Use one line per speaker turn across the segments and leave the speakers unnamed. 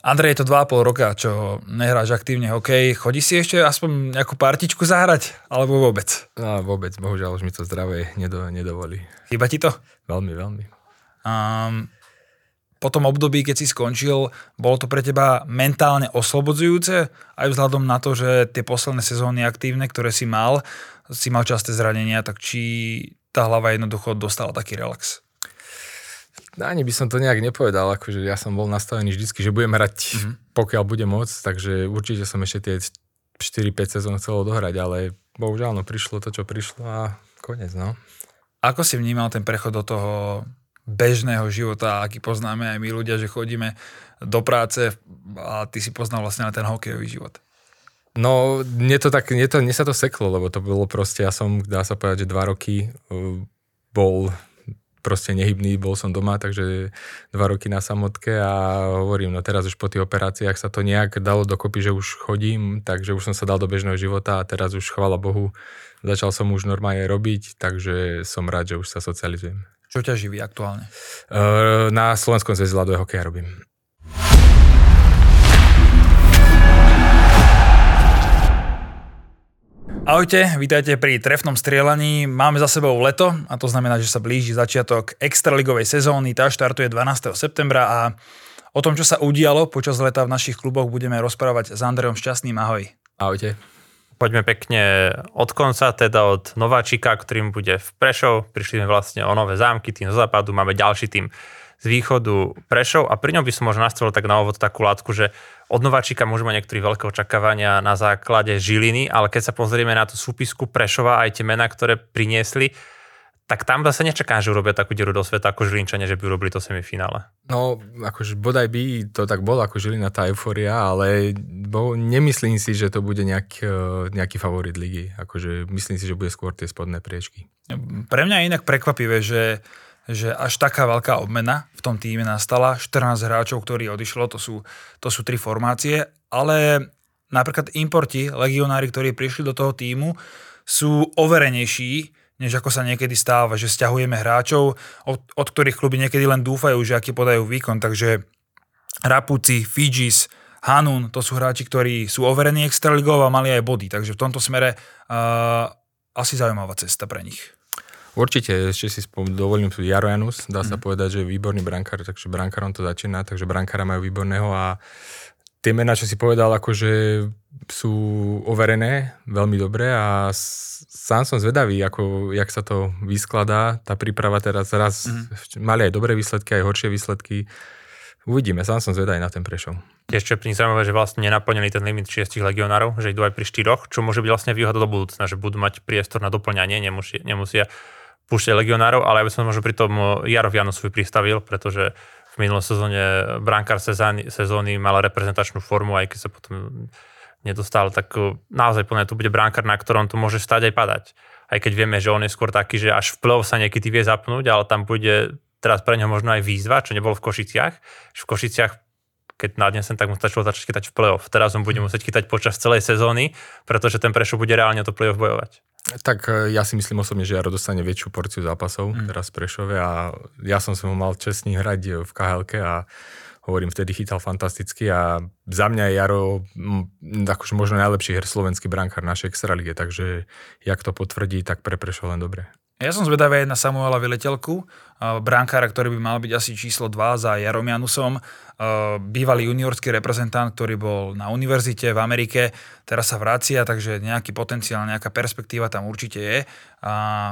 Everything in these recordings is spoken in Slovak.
Andrej, je to 2,5 roka, čo nehráš aktívne hokej. Chodí si ešte aspoň nejakú partičku zahrať? Alebo vôbec?
No vôbec, bohužiaľ už mi to zdravie nedovolí.
Chýba ti to?
Veľmi, veľmi.
Po tom období, keď si skončil, bolo to pre teba mentálne oslobodzujúce? Aj vzhľadom na to, že tie posledné sezóny aktívne, ktoré si mal časté zranenia, tak či tá hlava jednoducho dostala taký relax?
Ani by som to nejak nepovedal, akože ja som bol nastavený vždycky, že budem hrať, pokiaľ bude môcť, takže určite som ešte tie 4-5 sezón chcel odohrať, ale bohužiaľ prišlo to, čo prišlo a koniec, no.
Ako si vnímal ten prechod do toho bežného života, aký poznáme aj my ľudia, že chodíme do práce a ty si poznal vlastne ten hokejový život?
No, mne sa to seklo, lebo to bolo proste, ja som, dá sa povedať, že 2 roky bol proste nehybný, bol som doma, takže 2 roky na samotke a hovorím, no teraz už po tých operáciách sa to nejak dalo dokopy, že už chodím, takže už som sa dal do bežného života a teraz už, chvála Bohu, začal som už normálne robiť, takže som rád, že už sa socializujem.
Čo ťa živí aktuálne?
Na Slovenskom zväze ľadového hokeja robím.
Ahojte, vítajte pri trefnom strieľaní. Máme za sebou leto a to znamená, že sa blíži začiatok extraligovej sezóny. Tá štartuje 12. septembra a o tom, čo sa udialo počas leta v našich kluboch, budeme rozprávať s Andrejom Šťastným. Ahoj.
Ahojte.
Poďme pekne od konca, teda od nováčika, ktorým bude v Prešov. Prišli sme vlastne o Nové Zámky, tým zo západu, máme ďalší tým z východu Prešov a pri ňom by som možno nastavil tak na úvod takú látku, že od nováčika môžeme niektorí veľké očakávania na základe Žiliny, ale keď sa pozrieme na tú súpisku Prešova aj tie mená, ktoré priniesli, tak tam zase nečakám, že urobia takú dieru do sveta ako Žilinčania, že by urobili to semifinále.
No, akože bodaj by to tak bolo ako Žilina, tá eufória, ale nemyslím si, že to bude nejaký favorit ligy. Akože myslím si, že bude skôr tie spodné priečky.
Pre mňa je inak prekvapivé, že až taká veľká obmena v tom týme nastala. 14 hráčov, ktorí odišlo, to sú 3 formácie, ale napríklad importi, legionári, ktorí prišli do toho týmu, sú overenejší, než ako sa niekedy stáva, že sťahujeme hráčov, od ktorých kluby niekedy len dúfajú, že aký podajú výkon. Takže Rapúci, Fidžis, Hanun, to sú hráči, ktorí sú overení extraligov a mali aj body. Takže v tomto smere asi zaujímavá cesta pre nich.
Určite, ešte si dovolím Jaro Janus, dá sa povedať, že je výborný brankár, takže brankárom to začína, takže brankára majú výborného a tie mená, čo si povedal, akože sú overené veľmi dobre a sám som zvedavý, jak sa to vyskladá, tá príprava teraz raz mali aj dobré výsledky, aj horšie výsledky. Uvidíme, sám som zvedavý na ten Prešov.
Ešte pri zaujímavé, že vlastne nenaplnili ten limit 6 legionárov, že idú aj pri 4, čo môže byť vlastne výhoda do budúcna, že budú mať priestor na doplňanie, nemusia púšťať legionárov, ale ja by som možno pri tom Jarov Janusovi pristavil, pretože v minulej sezóne brankár sezóny mal reprezentačnú formu, aj keď sa potom nedostal, tak naozaj plne to bude brankár, na ktorom to môže stať aj padať. Aj keď vieme, že on je skôr taký, že až v play-off sa niekedy vie zapnúť, ale tam bude teraz pre neho možno aj výzva, čo nebolo v Košiciach. V Košiciach, keď nadnesem, tak mu stačilo začať chytať v play-off. Teraz on bude musieť chytať počas celej sezóny, pretože ten Prešov bude reálne to play-off bojovať.
Tak ja si myslím osobne, že Jaro dostane väčšiu porciu zápasov teraz v Prešove a ja som sa ho mal čest s ním hrať v KHL-ke a hovorím, vtedy chytal fantasticky a za mňa je Jaro akože možno najlepší slovenský brankár našej extralige, takže jak to potvrdí, tak pre Prešov len dobre.
Ja som zvedavý aj na Samuela Vyletelku, brankára, ktorý by mal byť asi číslo 2 za Jarom Janusom, bývalý juniorský reprezentant, ktorý bol na univerzite v Amerike, teraz sa vracia, takže nejaký potenciál, nejaká perspektíva tam určite je. A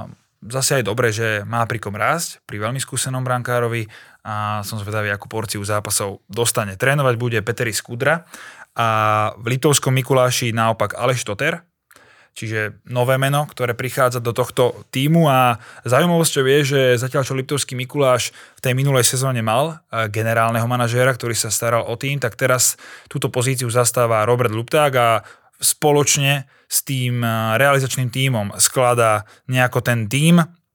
zase aj dobre, že má pri kom rásť, pri veľmi skúsenom brankárovi a som zvedavý, akú porciu zápasov dostane. Trénovať bude Petteri Skudra a v Liptovskom Mikuláši naopak Aleš Toter, čiže nové meno, ktoré prichádza do tohto tímu a zaujímavosťou je, že zatiaľ čo Liptovský Mikuláš v tej minulej sezóne mal generálneho manažéra, ktorý sa staral o tým, tak teraz túto pozíciu zastáva Robert Lupták a spoločne s tým realizačným tímom skladá nejako ten tím.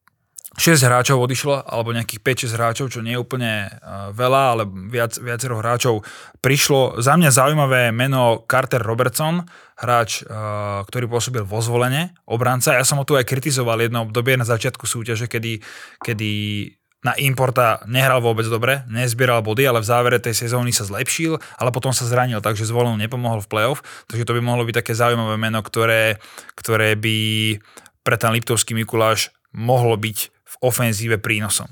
6 hráčov odišlo, alebo nejakých 5-6 hráčov, čo nie je úplne veľa, ale viacero hráčov prišlo. Za mňa zaujímavé meno Carter Robertson, hráč, ktorý pôsobil vo Zvolene, obranca. Ja som ho tu aj kritizoval jedno obdobie na začiatku súťaže, kedy na importa nehral vôbec dobre, nezbieral body, ale v závere tej sezóny sa zlepšil, ale potom sa zranil, takže Zvolen nepomohol v play-off, takže to by mohlo byť také zaujímavé meno, ktoré by pre ten Liptovský Mikuláš mohlo byť v ofenzíve prínosom.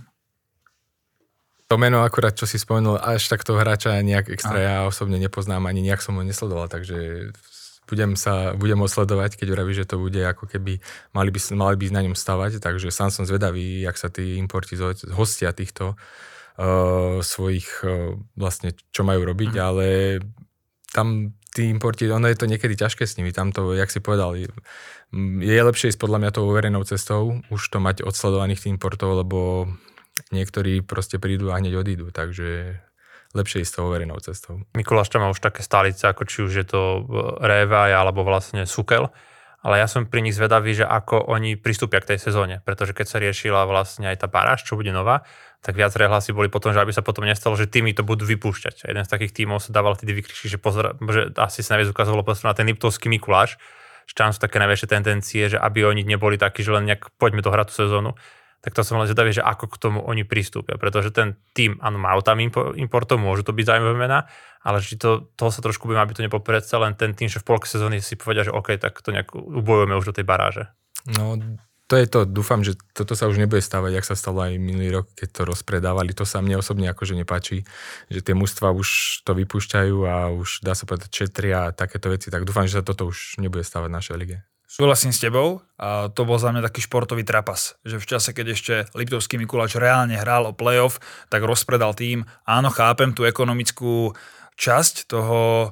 To meno akurát, čo si spomenul, až takto hráča nejak extra ja osobne nepoznám, ani nejak som ho nesledoval, takže budem ho sledovať, keď vraví, že to bude ako keby mali by na ňom stavať, takže sám som zvedavý, jak sa tí importi hostia týchto svojich vlastne, čo majú robiť, ale tam tí importi, ono je to niekedy ťažké s nimi, tam to, jak si povedal, je lepšie ísť podľa mňa tou overenou cestou, už to mať odsledovaných tých importov, lebo niektorí proste prídu a hneď odídu, takže lepšie ísť tou overenou cestou.
Mikuláš tam má už také stálice, ako či už je to Révaj alebo vlastne Sukel, ale ja som pri nich zvedavý, že ako oni pristúpia k tej sezóne, pretože keď sa riešila vlastne aj tá baráž, čo bude nová, tak viaceré hlasy boli potom, že aby sa potom nestalo, že týmy to budú vypúšťať. Jeden z takých tímov sa dával vtedy vykričky, že asi sa najviac ukázalo pozor na ten Liptovský Mikuláš, že tam sú také najväčšie tendencie, že aby oni neboli takí, že len nejak poďme dohrať tú sezónu. Tak to som len zvedavý, že ako k tomu oni pristúpia, pretože ten tým, áno, majú tam importov, môžu to byť zaujímavé mená, ale či toho sa trošku budem, aby to nepopredsa len ten tým, že v polke sezóny si povedia, že OK, tak to nejak ubojujeme už do tej baráže.
No, to je to, dúfam, že toto sa už nebude stávať, jak sa stalo aj minulý rok, keď to rozpredávali, to sa mne osobne akože nepáči, že tie mužstva už to vypúšťajú a už dá sa povedať šetria a takéto veci, tak dúfam, že sa toto už nebude stávať v našej lige.
Súhlasím s tebou a to bol za mňa taký športový trapas, že v čase, keď ešte Liptovský Mikuláš reálne hral o play-off, tak rozpredal tým. Áno, chápem tú ekonomickú časť toho,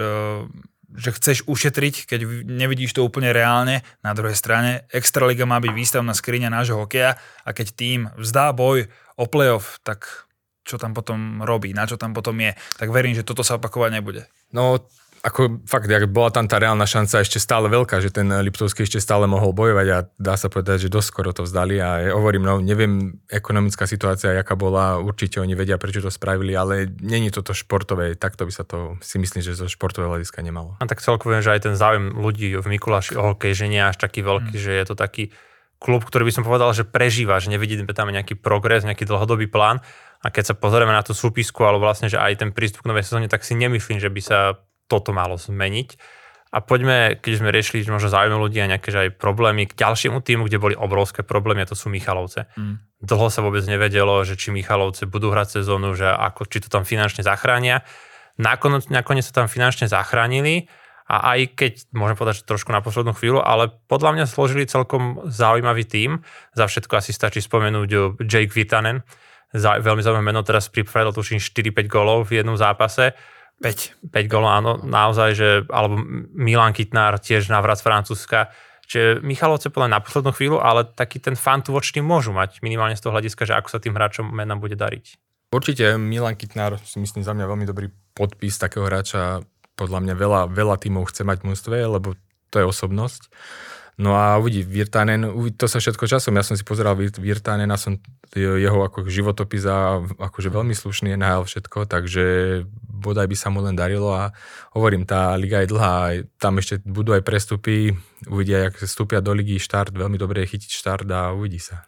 že chceš ušetriť, keď nevidíš to úplne reálne. Na druhej strane, Extraliga má byť výstavná skriňa nášho hokeja a keď tým vzdá boj o play-off, tak čo tam potom robí, na čo tam potom je, tak verím, že toto sa opakovať nebude.
No, ako fakt, bola tam tá reálna šanca ešte stále veľká, že ten Liptovský ešte stále mohol bojovať a dá sa povedať, že dosť skoro to vzdali a ja hovorím, no neviem, ekonomická situácia, jaká bola, určite oni vedia, prečo to spravili, ale není toto športové, takto by sa to, si myslím, že zo športového hľadiska nemalo.
A tak celkovo viem, že aj ten záujem ľudí v Mikuláši o hokej, že nie až taký veľký, že je to taký klub, ktorý by som povedal, že prežíva, že nevidíme tam nejaký progres, nejaký dlhodobý plán a keď sa pozrieme na tú súpisku, alebo vlastne, že aj ten prístup k novej sezóne, tak si nemyslím, že by sa toto malo zmeniť. A poďme, keď sme riešili, že možno zaujímavé ľudí a nejaké že aj problémy k ďalšiemu týmu, kde boli obrovské problémy, a to sú Michalovce. Dlho sa vôbec nevedelo, že či Michalovce budú hrať sezónu, že ako, či to tam finančne zachránia. Nakoniec sa tam finančne zachránili a aj keď, môžem povedať, že trošku na poslednú chvíľu, ale podľa mňa složili celkom zaujímavý tím. Za všetko asi stačí spomenúť Jake Virtanen. Veľmi zaujímavé meno, teraz pripravil tuším 4-5 gólov v jednom zápase. 5 gólov, áno, naozaj, že, alebo Milan Kytnár tiež návrat z Francúzska. Čiže Michalovce podľa na poslednú chvíľu, ale taký ten fan tu voči môžu mať, minimálne z toho hľadiska, že ako sa tým hráčom menám bude dariť.
Určite Milan Kytnár si myslím za mňa veľmi dobrý podpis takého hráča. Podľa mňa veľa tímov chce mať v mužstve, lebo to je osobnosť. No a uvidí Virtanen, to sa všetko časom, ja som si pozeral Virtanena, som jeho ako životopis a akože veľmi slušný NHL všetko, takže bodaj by sa mu len darilo a hovorím, tá liga je dlhá, tam ešte budú aj prestupy, uvidia, jak vstúpia do ligy štart, veľmi dobre je chytiť štart a uvidí sa.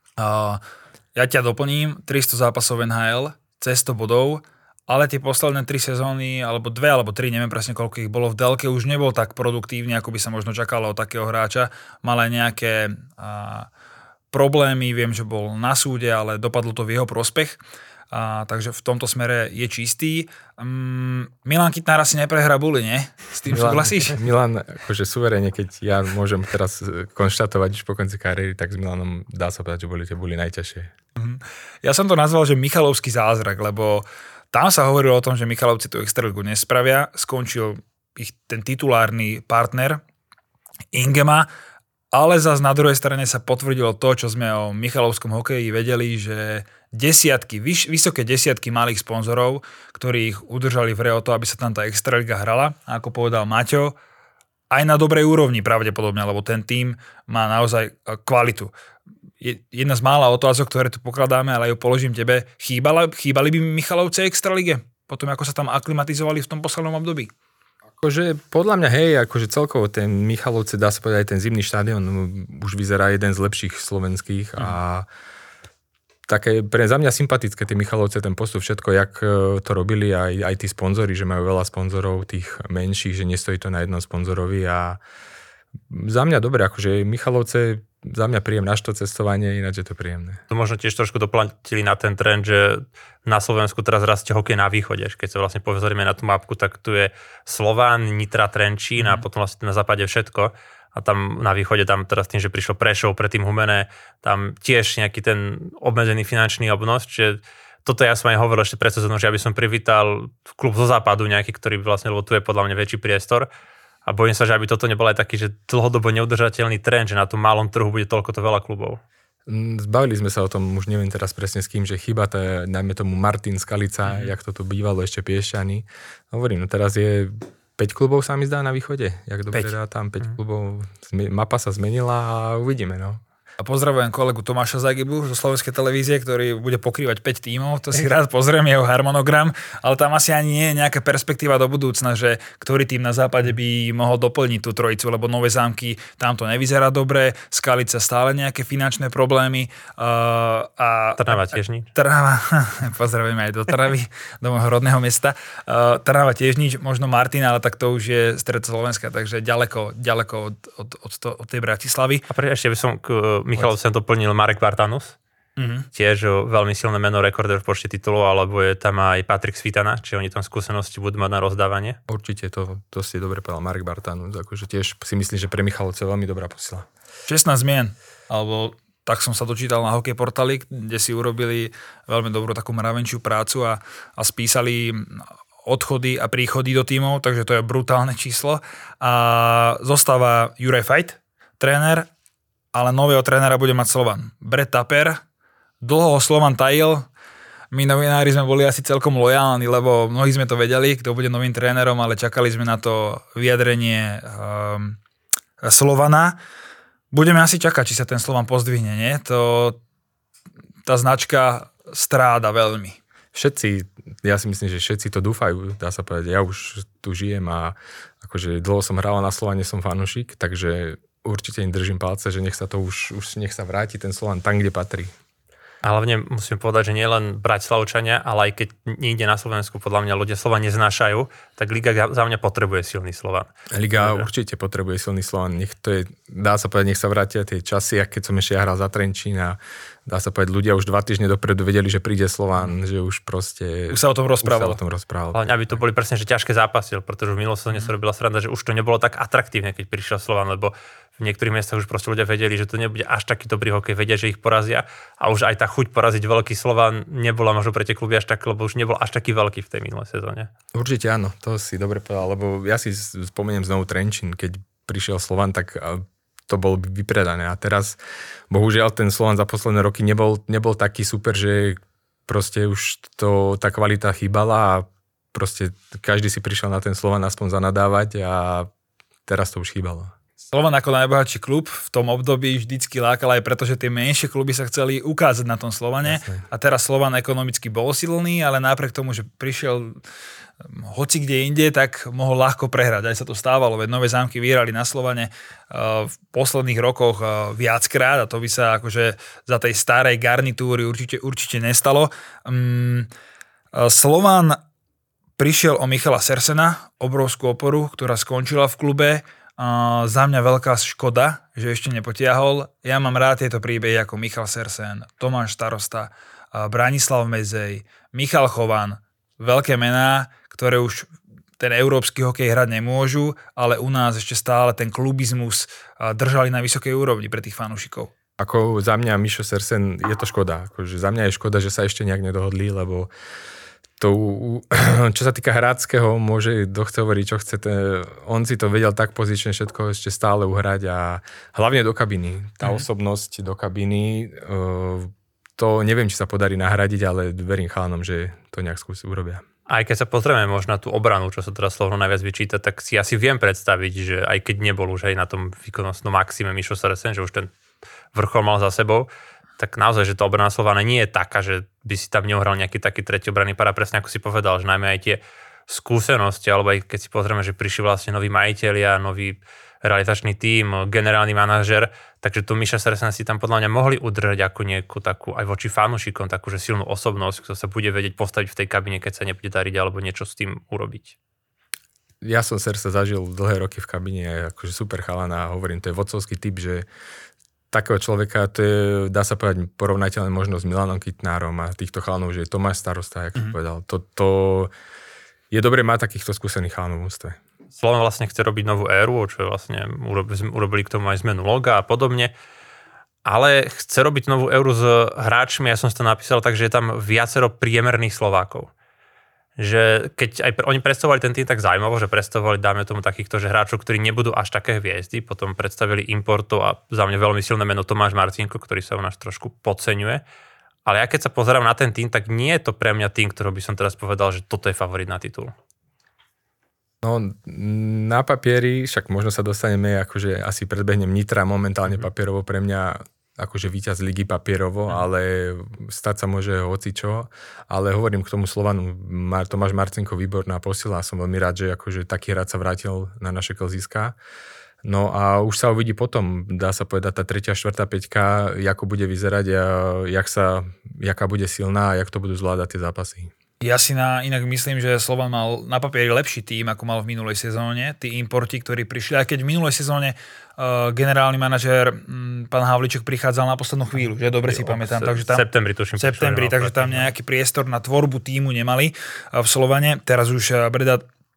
Ja ťa doplním, 300 zápasov NHL, cez 100 bodov, ale tie posledné 3 sezóny, alebo 2, alebo 3, neviem presne koľko ich bolo v delke, už nebol tak produktívny, ako by sa možno čakalo od takého hráča. Mal aj nejaké problémy, viem, že bol na súde, ale dopadlo to v jeho prospech. Takže v tomto smere je čistý. Milan Kytnár asi neprehrá buly, nie? S tým súhlasíš?
Milan, akože suverene, keď ja môžem teraz konštatovať už po konci kariéry, tak s Milanom dá sa povedať, že boli tie buly najťažšie.
Ja som to nazval, že Michalovský zázrak, lebo tam sa hovorilo o tom, že Michalovci tú extraligu nespravia, skončil ich ten titulárny partner Ingema, ale zase na druhej strane sa potvrdilo to, čo sme o Michalovskom hokeji vedeli, že vysoké desiatky malých sponzorov, ktorí ich udržali v hre o to, aby sa tam tá extraliga hrala, a ako povedal Maťo, aj na dobrej úrovni pravdepodobne, lebo ten tím má naozaj kvalitu. Jedna z mála otázok, ktoré tu pokladáme, ale ju položím tebe. Chýbali by Michalovce extralige? Potom, ako sa tam aklimatizovali v tom poslednom období?
Akože podľa mňa, hej, akože celkovo ten Michalovce, dá sa povedať, aj ten zimný štádion už vyzerá jeden z lepších slovenských a také pre za mňa sympatické tie Michalovce, ten postup, všetko, jak to robili aj tí sponzori, že majú veľa sponzorov, tých menších, že nestojí to na jednom sponzorovi a za mňa dobre, akože Michalovce, za mňa príjemné až to cestovanie, ináč je to príjemné.
To možno tiež trošku doplatili na ten trend, že na Slovensku teraz rastie hokej na východe. Keď sa vlastne pozrieme na tú mapku, tak tu je Slován, Nitra, Trenčín a potom vlastne na západe všetko. A tam na východe, tam teraz tým, že prišlo Prešov, predtým Humenné, tam tiež nejaký ten obmedzený finančný obnos, čiže toto ja som aj hovoril ešte pred sezónou, že aby som privítal klub zo západu nejaký, ktorý vlastne, lebo tu je podľa mňa väčší priestor a bojím sa, že aby toto nebol aj taký, že dlhodobo neudržateľný trend, že na tom malom trhu bude toľkoto veľa klubov.
Zbavili sme sa o tom, už neviem teraz presne s kým, že chyba, najmä tomu Martin Skalica, jak to tu bývalo ešte Piešťany. Hovorím, no teraz je 5 klubov sa mi zdá na východe, jak dobre dá tam 5 klubov, mapa sa zmenila a uvidíme, no.
A pozdravujem kolegu Tomáša Zagibu zo Slovenskej televízie, ktorý bude pokrývať 5 tímov, to si rád pozriem jeho harmonogram, ale tam asi ani nie je nejaká perspektíva do budúcna, že ktorý tým na západe by mohol doplniť tú trojicu, lebo Nové Zámky, tam to nevyzerá dobre, Skalica stále nejaké finančné problémy.
Trnava tiež nič.
Trnava, pozdravujeme aj do Trnavy, do môjho rodného mesta. Trnava tiež nič, možno Martin, ale tak to už je stred Slovenska, takže ďaleko od tej Bratislavy.
A ešte by som Michalovcem doplnil Marek Bartanus, tiež veľmi silné meno, rekorder v počte titulov, alebo je tam aj Patrik Svitana, čiže oni tam skúsenosti budú mať na rozdávanie.
Určite, to si dobre povedal Marek Bartanus, akože tiež si myslím, že pre Michalovce veľmi dobrá posila.
16 zmien, alebo tak som sa dočítal na Hokej portáli, kde si urobili veľmi dobrú takú mravenčiu prácu a spísali odchody a príchody do tímov, takže to je brutálne číslo. A zostáva Juraj Fajt, tréner, ale nového trénera bude mať Slovan. Brett Tapper, dlho Slovan tajil, my novinári sme boli asi celkom lojálni, lebo mnohí sme to vedeli, kto bude novým trénerom, ale čakali sme na to vyjadrenie Slovana. Budeme asi čakať, či sa ten Slovan pozdvihne, nie? Tá značka stráda veľmi.
Ja si myslím, že všetci to dúfajú, dá sa povedať. Ja už tu žijem a akože dlho som hral na Slovane, som fanúšik, takže určite im držím palce, že nech sa to už nech sa vráti ten Slovan tam, kde patrí.
A hlavne musím povedať, že nie len Bratislavčania, ale aj keď niekde na Slovensku podľa mňa ľudia Slovan neznášajú, tak Liga za mňa potrebuje silný Slovan.
Liga určite potrebuje silný Slovan. Dá sa povedať, nech sa vrátia tie časy, keď som ešte hral za Trenčín a dá sa povedať, ľudia už 2 týždne dopredu vedeli, že príde Slovan, že už proste...
Už sa o tom rozprávalo.
Ale aby to boli presne, že ťažké zápasy, pretože v minulosti sa robila sranda, že už to nebolo tak atraktívne, keď prišiel Slovan, lebo v niektorých miestach už proste ľudia vedeli, že to nebude až taký dobrý hokej, vedia, že ich porazia a už aj tá chuť poraziť veľký Slovan nebola možno pre tie kluby až tak, lebo už nebol až taký veľký v tej minulej sezóne. Určite
áno, to si dobre povedal, lebo ja si spomeniem znovu Trenčín, keď prišiel Slovan, tak to bolo vypredané a teraz bohužiaľ ten Slovan za posledné roky nebol taký super, že proste už tá kvalita chýbala a proste každý si prišiel na ten Slovan aspoň zanadávať a teraz to už chýbalo.
Slovan ako najbohatší klub v tom období vždycky lákal aj preto, že tie menšie kluby sa chceli ukázať na tom Slovane. Jasne. A teraz Slovan ekonomicky bol silný, ale napriek tomu, že prišiel hoci kde inde, tak mohol ľahko prehrať. Aj sa to stávalo, veď Nové Zámky vyhrali na Slovane v posledných rokoch viackrát a to by sa akože za tej starej garnitúry určite nestalo. Slovan prišiel o Michala Sersena, obrovskú oporu, ktorá skončila v klube. Za mňa veľká škoda, že ešte nepotiahol. Ja mám rád tieto príbehy ako Michal Sersen, Tomáš Starosta, Branislav Mezej, Michal Chovan, veľké mená, ktoré už ten európsky hokej hrať nemôžu, ale u nás ešte stále ten klubizmus držali na vysokej úrovni pre tých fanúšikov.
Ako za mňa Mišo Sersen je to škoda. Akože za mňa je škoda, že sa ešte nejak nedohodli, lebo čo sa týka Hráckého, môže chce hovoriť, čo chce. On si to vedel tak pozične všetko ešte stále uhrať a hlavne do kabiny. Tá osobnosť do kabiny, to neviem, či sa podarí nahradiť, ale verím chalanom, že to nejak urobia.
Aj keď sa pozrieme možno na tú obranu, čo sa teraz Slovno najviac vyčíta, tak si asi viem predstaviť, že aj keď nebol už aj na tom výkonnostnom maxime Mišo Sersen, že už ten vrchol mal za sebou, tak naozaj, že tá obrana Slovana nie je taká, že by si tam neuhral nejaký taký tretí obranný pár, presne ako si povedal, že najmä aj tie skúsenosti, alebo aj keď si pozrieme, že prišli vlastne noví majitelia, noví realizačný tím, generálny manažer, takže tu Miša Sersan si tam podľa mňa mohli udržať ako nejakú takú, aj voči fanúšikom, takú, že silnú osobnosť, kto sa bude vedieť postaviť v tej kabine, keď sa nebude dariť, alebo niečo s tým urobiť.
Ja som Sersa zažil dlhé roky v kabine, akože super chalan a hovorím, to je vodcovský typ, že takého človeka, to je, dá sa povedať, porovnateľné možno s Milanom Kytnárom a týchto chalanov, že Tomáš Starosta, jak som povedal. To je dobré mať takýchto skúsených chalanov v ústve.
Slovan vlastne chce robiť novú éru, čo vlastne urobili k tomu aj zmenu loga a podobne, ale chce robiť novú éru s hráčmi, ja som si to napísal tak, že je tam viacero priemerných Slovákov. Že keď aj oni predstavovali ten tým tak zaujímavo, že predstavovali, dáme tomu takýchto, že hráčov, ktorí nebudú až také hviezdy, potom predstavili importov a za mňa veľmi silné meno Tomáš Marcinko, ktorý sa u nás trošku podceňuje. Ale ja keď sa pozerám na ten tým, tak nie je to pre mňa tým, ktorý by som teraz povedal, že toto je favorit na titul.
No, na papieri, však možno sa dostaneme, akože asi predbehnem Nitra, momentálne papierovo pre mňa akože víťaz ligy papierovo, ale stať sa môže hocičo. Ale hovorím k tomu Slovanu, Tomáš Marcinko výborná posila, som veľmi rád, že akože taký hráč sa vrátil na naše klziská. No a už sa uvidí potom, dá sa povedať, tá 3., 4., 5, ako bude vyzerať a jaká bude silná a jak to budú zvládať tie zápasy.
Ja si inak myslím, že Slovan mal na papieri lepší tým, ako mal v minulej sezóne. Tí importi, ktorí prišli, aj keď v minulej sezóne generálny manažér pán Havlíček prichádzal na poslednú chvíľu, že dobre si pamätám. Takže tam,
septembri, tuším.
Takže tam nejaký priestor na tvorbu týmu nemali v Slovane. Teraz už Breda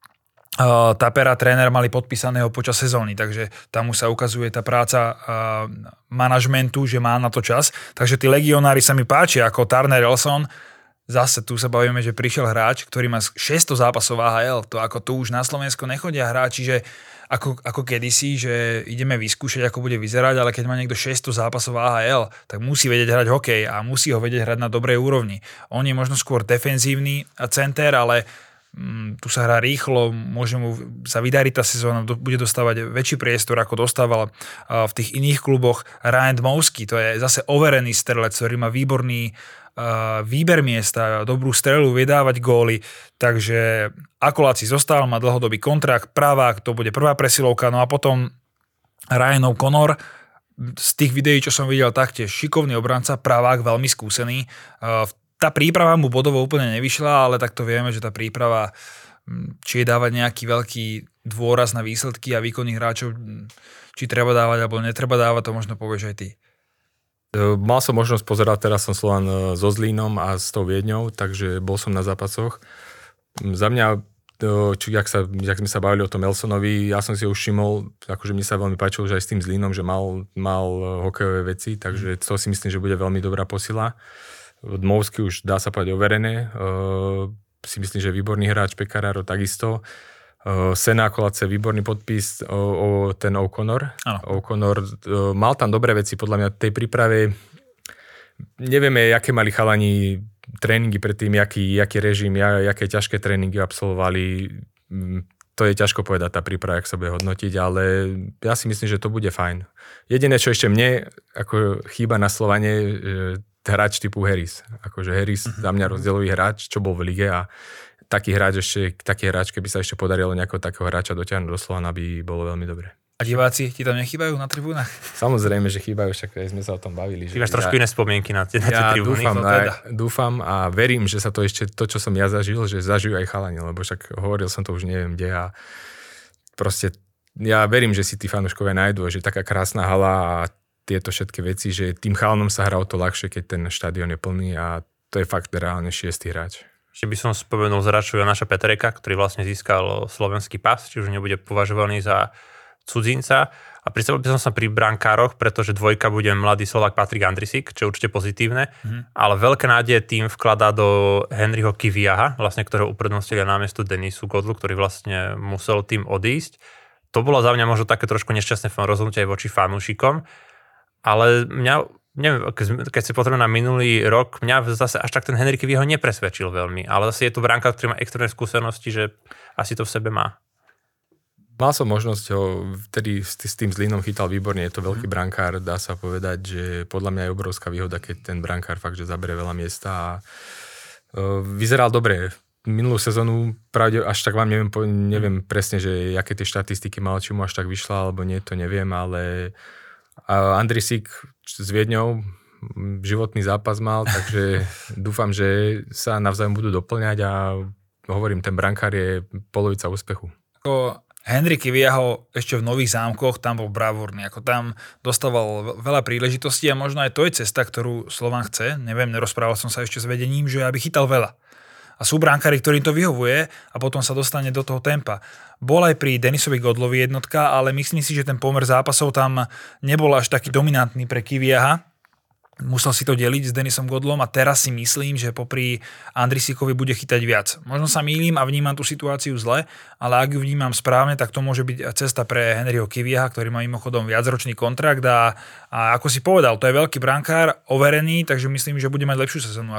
Tapera, tréner, mali podpísaného počas sezóny, takže tam už sa ukazuje tá práca manažmentu, že má na to čas. Takže tí legionári sa mi páčia, ako Turner Elson. Zase tu sa bavíme, že prišiel hráč, ktorý má 600 zápasov AHL. To ako tu už na Slovensku nechodia hráči, že ako kedysi, že ideme vyskúšať, ako bude vyzerať, ale keď má niekto 600 zápasov AHL, tak musí vedieť hrať hokej a musí ho vedieť hrať na dobrej úrovni. On je možno skôr defenzívny center, ale tu sa hrá rýchlo, môže mu sa vydariť tá sezóna, bude dostávať väčší priestor, ako dostával v tých iných kluboch. Ryan Dmowski, to je zase overený strelec, ktorý má výborný výber miesta, dobrú strelu, vydávať góly, takže Akoláci zostal, má dlhodobý kontrakt, pravák, to bude prvá presilovka, no a potom Ryan O'Connor, z tých videí, čo som videl, taktiež šikovný obranca, pravák, veľmi skúsený. Tá príprava mu bodovo úplne nevyšla, ale takto vieme, že tá príprava, či je dávať nejaký veľký dôraz na výsledky a výkonných hráčov, či treba dávať alebo netreba dávať, to možno povieš aj ty.
Mal som možnosť pozerať, teraz som Slovan so Zlínom a s tou Viedňou, takže bol som na zápasoch. Za mňa, jak sme sa bavili o tom Elsonovi, ja som si už všimol, akože mne sa veľmi páčilo, že aj s tým Zlínom, že mal hokejové veci, takže to si myslím, že bude veľmi dobrá posila. Dmovsky už dá sa povedať overené, si myslím, že výborný hráč, Pekararo takisto. Sena Akolace, výborný podpis o ten O'Connor. O'Connor mal tam dobré veci, podľa mňa tej príprave. Nevieme, aké mali chalani tréningy predtým, jaký režim, aké ťažké tréningy absolvovali. To je ťažko povedať, tá príprava, jak sa bude hodnotiť, ale ja si myslím, že to bude fajn. Jediné, čo ešte mne ako chýba na Slovane, hráč typu Harris. Akože Harris za mňa rozdielový hráč, čo bol v lige a taký hráč, keby sa ešte podarilo nejakého takého hráča dotiahnuť do Slovana, by bolo veľmi dobre.
A diváci ti tam nechýbajú na tribúnach?
Samozrejme, že chýbajú, však aj sme sa o tom bavili.
Máš trošku iné spomienky na tie tribúny.
Dúfam a verím, že sa to ešte, to, čo som ja zažil, že zažijú aj chalani, lebo však hovoril som to už neviem kde a proste ja verím, že si tí fanúškovia nájdú, že taká krásna hala a tieto všetky veci, že tým chalanom sa hrá o to ľahšie, keď ten štadión je plný a to je fakt reálne 6. hráč.
Ešte by som spomenul zraču Janaša Petereka, ktorý vlastne získal slovenský pas, či už nebude považovaný za cudzinca. A predstavil by som sa pri brankároch, pretože dvojka bude mladý Slovák Patrik Andrisík, čo je určite pozitívne. Ale veľké nádeje tým vkladá do Henryho Kiviaha, vlastne, ktorého uprednostili namiesto Denisu Godlu, ktorý vlastne musel tým odísť. To bolo za mňa možno také trošku nešťastné rozhodnutie aj voči fanúšikom. Ale neviem, keď si pozriem na minulý rok, mňa zase až tak ten Henry Kiviho nepresvedčil veľmi, ale zase je to brankár, ktorý má extrémne skúsenosti, že asi to v sebe má.
Mal som možnosť ho, vtedy s tým Zlínom chytal výborne, je to veľký brankár, dá sa povedať, že podľa mňa je obrovská výhoda, keď ten brankár fakt, že zabere veľa miesta a vyzeral dobre. minulú sezónu, pravde, až tak vám neviem presne, že aké tie štatistiky mal, či mu až tak vyšla, alebo nie, to neviem, ale Andrisík s Viedňou životný zápas mal, takže dúfam, že sa navzájom budú doplňať a hovorím, ten brankár je polovica úspechu.
Henry Kiviaho ešte v Nových Zámkoch, tam bol bravúrny, ako tam dostával veľa príležitostí a možno aj to je cesta, ktorú Slovan chce. Neviem, nerozprával som sa ešte s vedením, že aby chytal veľa. A sú brankári, ktorým to vyhovuje a potom sa dostane do toho tempa. Bol aj pri Denisovi Godlovi jednotka, ale myslím si, že ten pomer zápasov tam nebol až taký dominantný pre Kiviaha. Musel si to deliť s Denisom Godlom a teraz si myslím, že popri Andrisíkovi bude chytať viac. Možno sa mýlim a vnímam tú situáciu zle, ale ak ju vnímam správne, tak to môže byť cesta pre Henryho Kiviaha, ktorý má mimochodom viacročný kontrakt a ako si povedal, to je veľký brankár, overený, takže myslím, že bude mať lepšiu sezónu,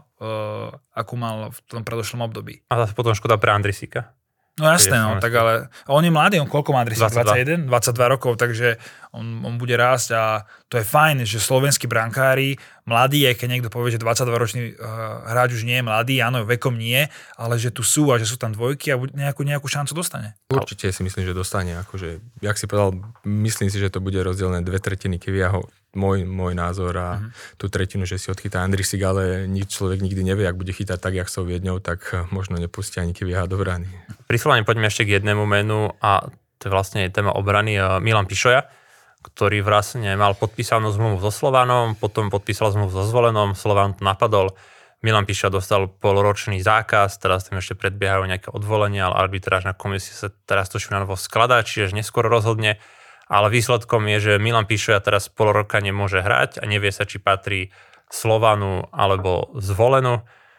ako mal v tom predošlom období.
A zase potom škoda pre Andrisíka.
No jasné, no, tak ale on je mladý, on koľko má Andrisík? 21? 22 rokov, takže on bude rásť a to je fajn, že slovenskí brankári, mladí, aj keď niekto povie, že 22-ročný hráč už nie je mladý, áno, vekom nie, ale že tu sú a že sú tam dvojky a nejakú šancu dostane.
Určite si myslím, že dostane. Akože, jak si povedal, myslím si, že to bude rozdelené 2/3 Kiviaho, môj názor a tú tretinu, že si odchytá Andrisík, ale človek nikdy nevie, ak bude chytať tak, jak sa Viedňou, tak možno nepustia ani Kiviaha do brány.
Pri Slovane poďme ešte k jednému menu a to je vlastne téma obrany Milan Pišoja, ktorý vlastne mal podpísanú zmluvu so Slovanom, potom podpísal zmluvu so Zvolenom, Slovan to napadol, Milan Pišoja dostal polročný zákaz, teraz tam ešte predbiehajú nejaké odvolenia, ale arbitrážna komisia sa teraz to na novo skladá, čiže neskôr rozhodne. Ale výsledkom je, že Milan Pišoja teraz pol roka nemôže hrať a nevie sa, či patrí Slovanu alebo Zvolenu.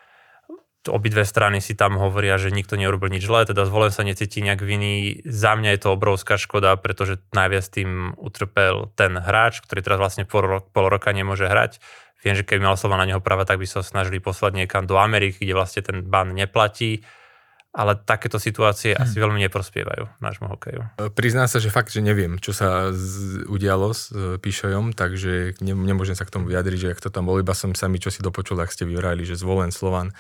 Obidve strany si tam hovoria, že nikto neurobil nič zlé, teda Zvolen sa necíti nejak vinný. Za mňa je to obrovská škoda, pretože najviac tým utrpel ten hráč, ktorý teraz vlastne pol roka nemôže hrať. Viem, že keby mal Slovan na neho práva, tak by sa snažili poslať niekam do Ameriky, kde vlastne ten ban neplatí. Ale takéto situácie asi veľmi neprospievajú nášmu hokeju.
Priznám sa, že fakt, že neviem, čo sa udialo s Pišojom, takže nemôžem sa k tomu vyjadriť, že ak to tam bol, iba som sa mi čosi dopočul, ak ste vyvrajili, že Zvolen, Slovan.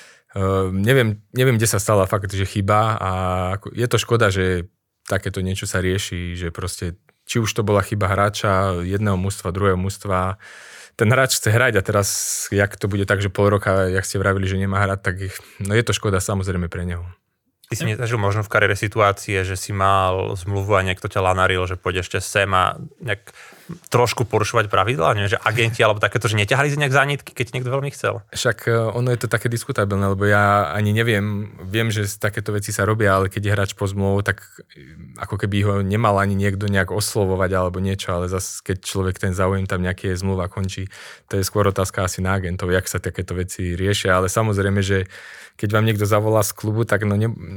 Neviem, kde sa stala fakt, že chyba a je to škoda, že takéto niečo sa rieši, že proste, či už to bola chyba hráča, jedného mužstva, druhého mužstva, ten hráč chce hrať a teraz, jak to bude tak, že pol roka, jak ste vravili, že nemá hrať, tak no je to škoda samozrejme pre neho.
Ty si nezažil možno v kariére situácie, že si mal zmluvu a niekto ťa lanaril, že pôjdeš ešte sem a nejak trošku porušovať pravidlá, neviem, že agenti alebo takéto, že neťahali si nejak zánitky, keď niekto veľmi chcel.
Však ono je to také diskutabilné, lebo ja ani viem, že takéto veci sa robia, ale keď je hráč po zmluvu, tak ako keby ho nemal ani niekto nejak oslovovať alebo niečo, ale zase keď človek ten záujem tam nejaký zmluva končí, to je skôr otázka asi na agentov, jak sa takéto veci riešia, ale samozrejme, že keď vám niekto zavolá z klubu, tak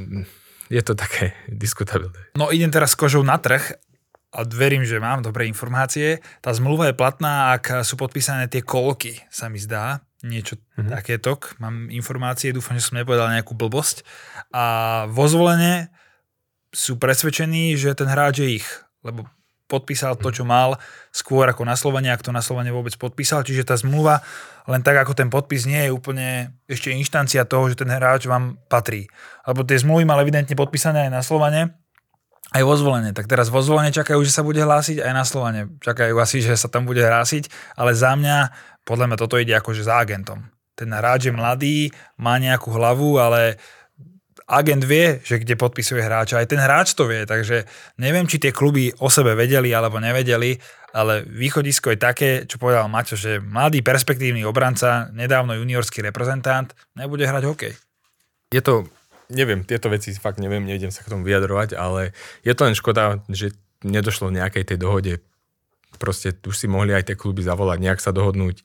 je to také diskutabilné.
No idem teraz s kožou na trh a verím, že mám dobré informácie. Tá zmluva je platná, ak sú podpísané tie kolky, sa mi zdá. Niečo takéto. Mám informácie, dúfam, že som nepovedal nejakú blbosť. A vo Zvolene sú presvedčení, že ten hráč je ich, lebo podpísal to, čo mal, skôr ako na Slovane, ak to na Slovane vôbec podpísal. Čiže tá zmluva, len tak ako ten podpis, nie je úplne ešte inštancia toho, že ten hráč vám patrí. Lebo tie zmluvy mal evidentne podpísané aj na Slovane, aj vo Zvolene. Tak teraz vo Zvolene čakajú, že sa bude hlásiť, aj na Slovane čakajú asi, že sa tam bude hlásiť, ale za mňa, podľa mňa toto ide akože za agentom. Ten hráč je mladý, má nejakú hlavu, ale agent vie, že kde podpisuje hráča. Aj ten hráč to vie, takže neviem, či tie kluby o sebe vedeli alebo nevedeli, ale východisko je také, čo povedal Maťo, že mladý perspektívny obranca, nedávno juniorský reprezentant, nebude hrať hokej.
Je to, neviem, tieto veci fakt neviem, nejdem sa k tomu vyjadrovať, ale je to len škoda, že nedošlo v nejakej tej dohode. Proste už si mohli aj tie kluby zavolať, nejak sa dohodnúť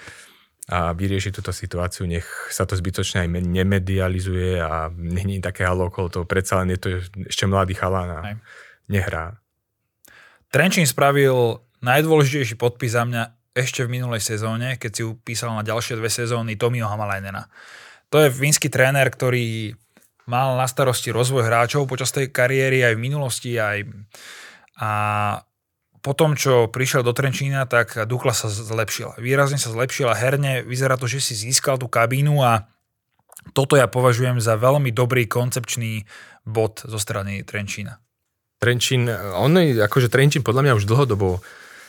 a vyriešiť túto situáciu, nech sa to zbytočne aj nemedializuje a není také halo okolo toho. Predsa len je to ešte mladý chalán a nehrá.
Trenčín spravil najdôležitejší podpis za mňa ešte v minulej sezóne, keď si upísal na ďalšie 2 sezóny Tomio Hamalainena. To je fínsky tréner, ktorý mal na starosti rozvoj hráčov počas tej kariéry aj v minulosti. A potom, čo prišiel do Trenčína, tak Dukla sa zlepšila. Výrazne sa zlepšila herne. Vyzerá to, že si získal tú kabínu a Toto ja považujem za veľmi dobrý koncepčný bod zo strany Trenčína.
Trenčín podľa mňa už dlhodobo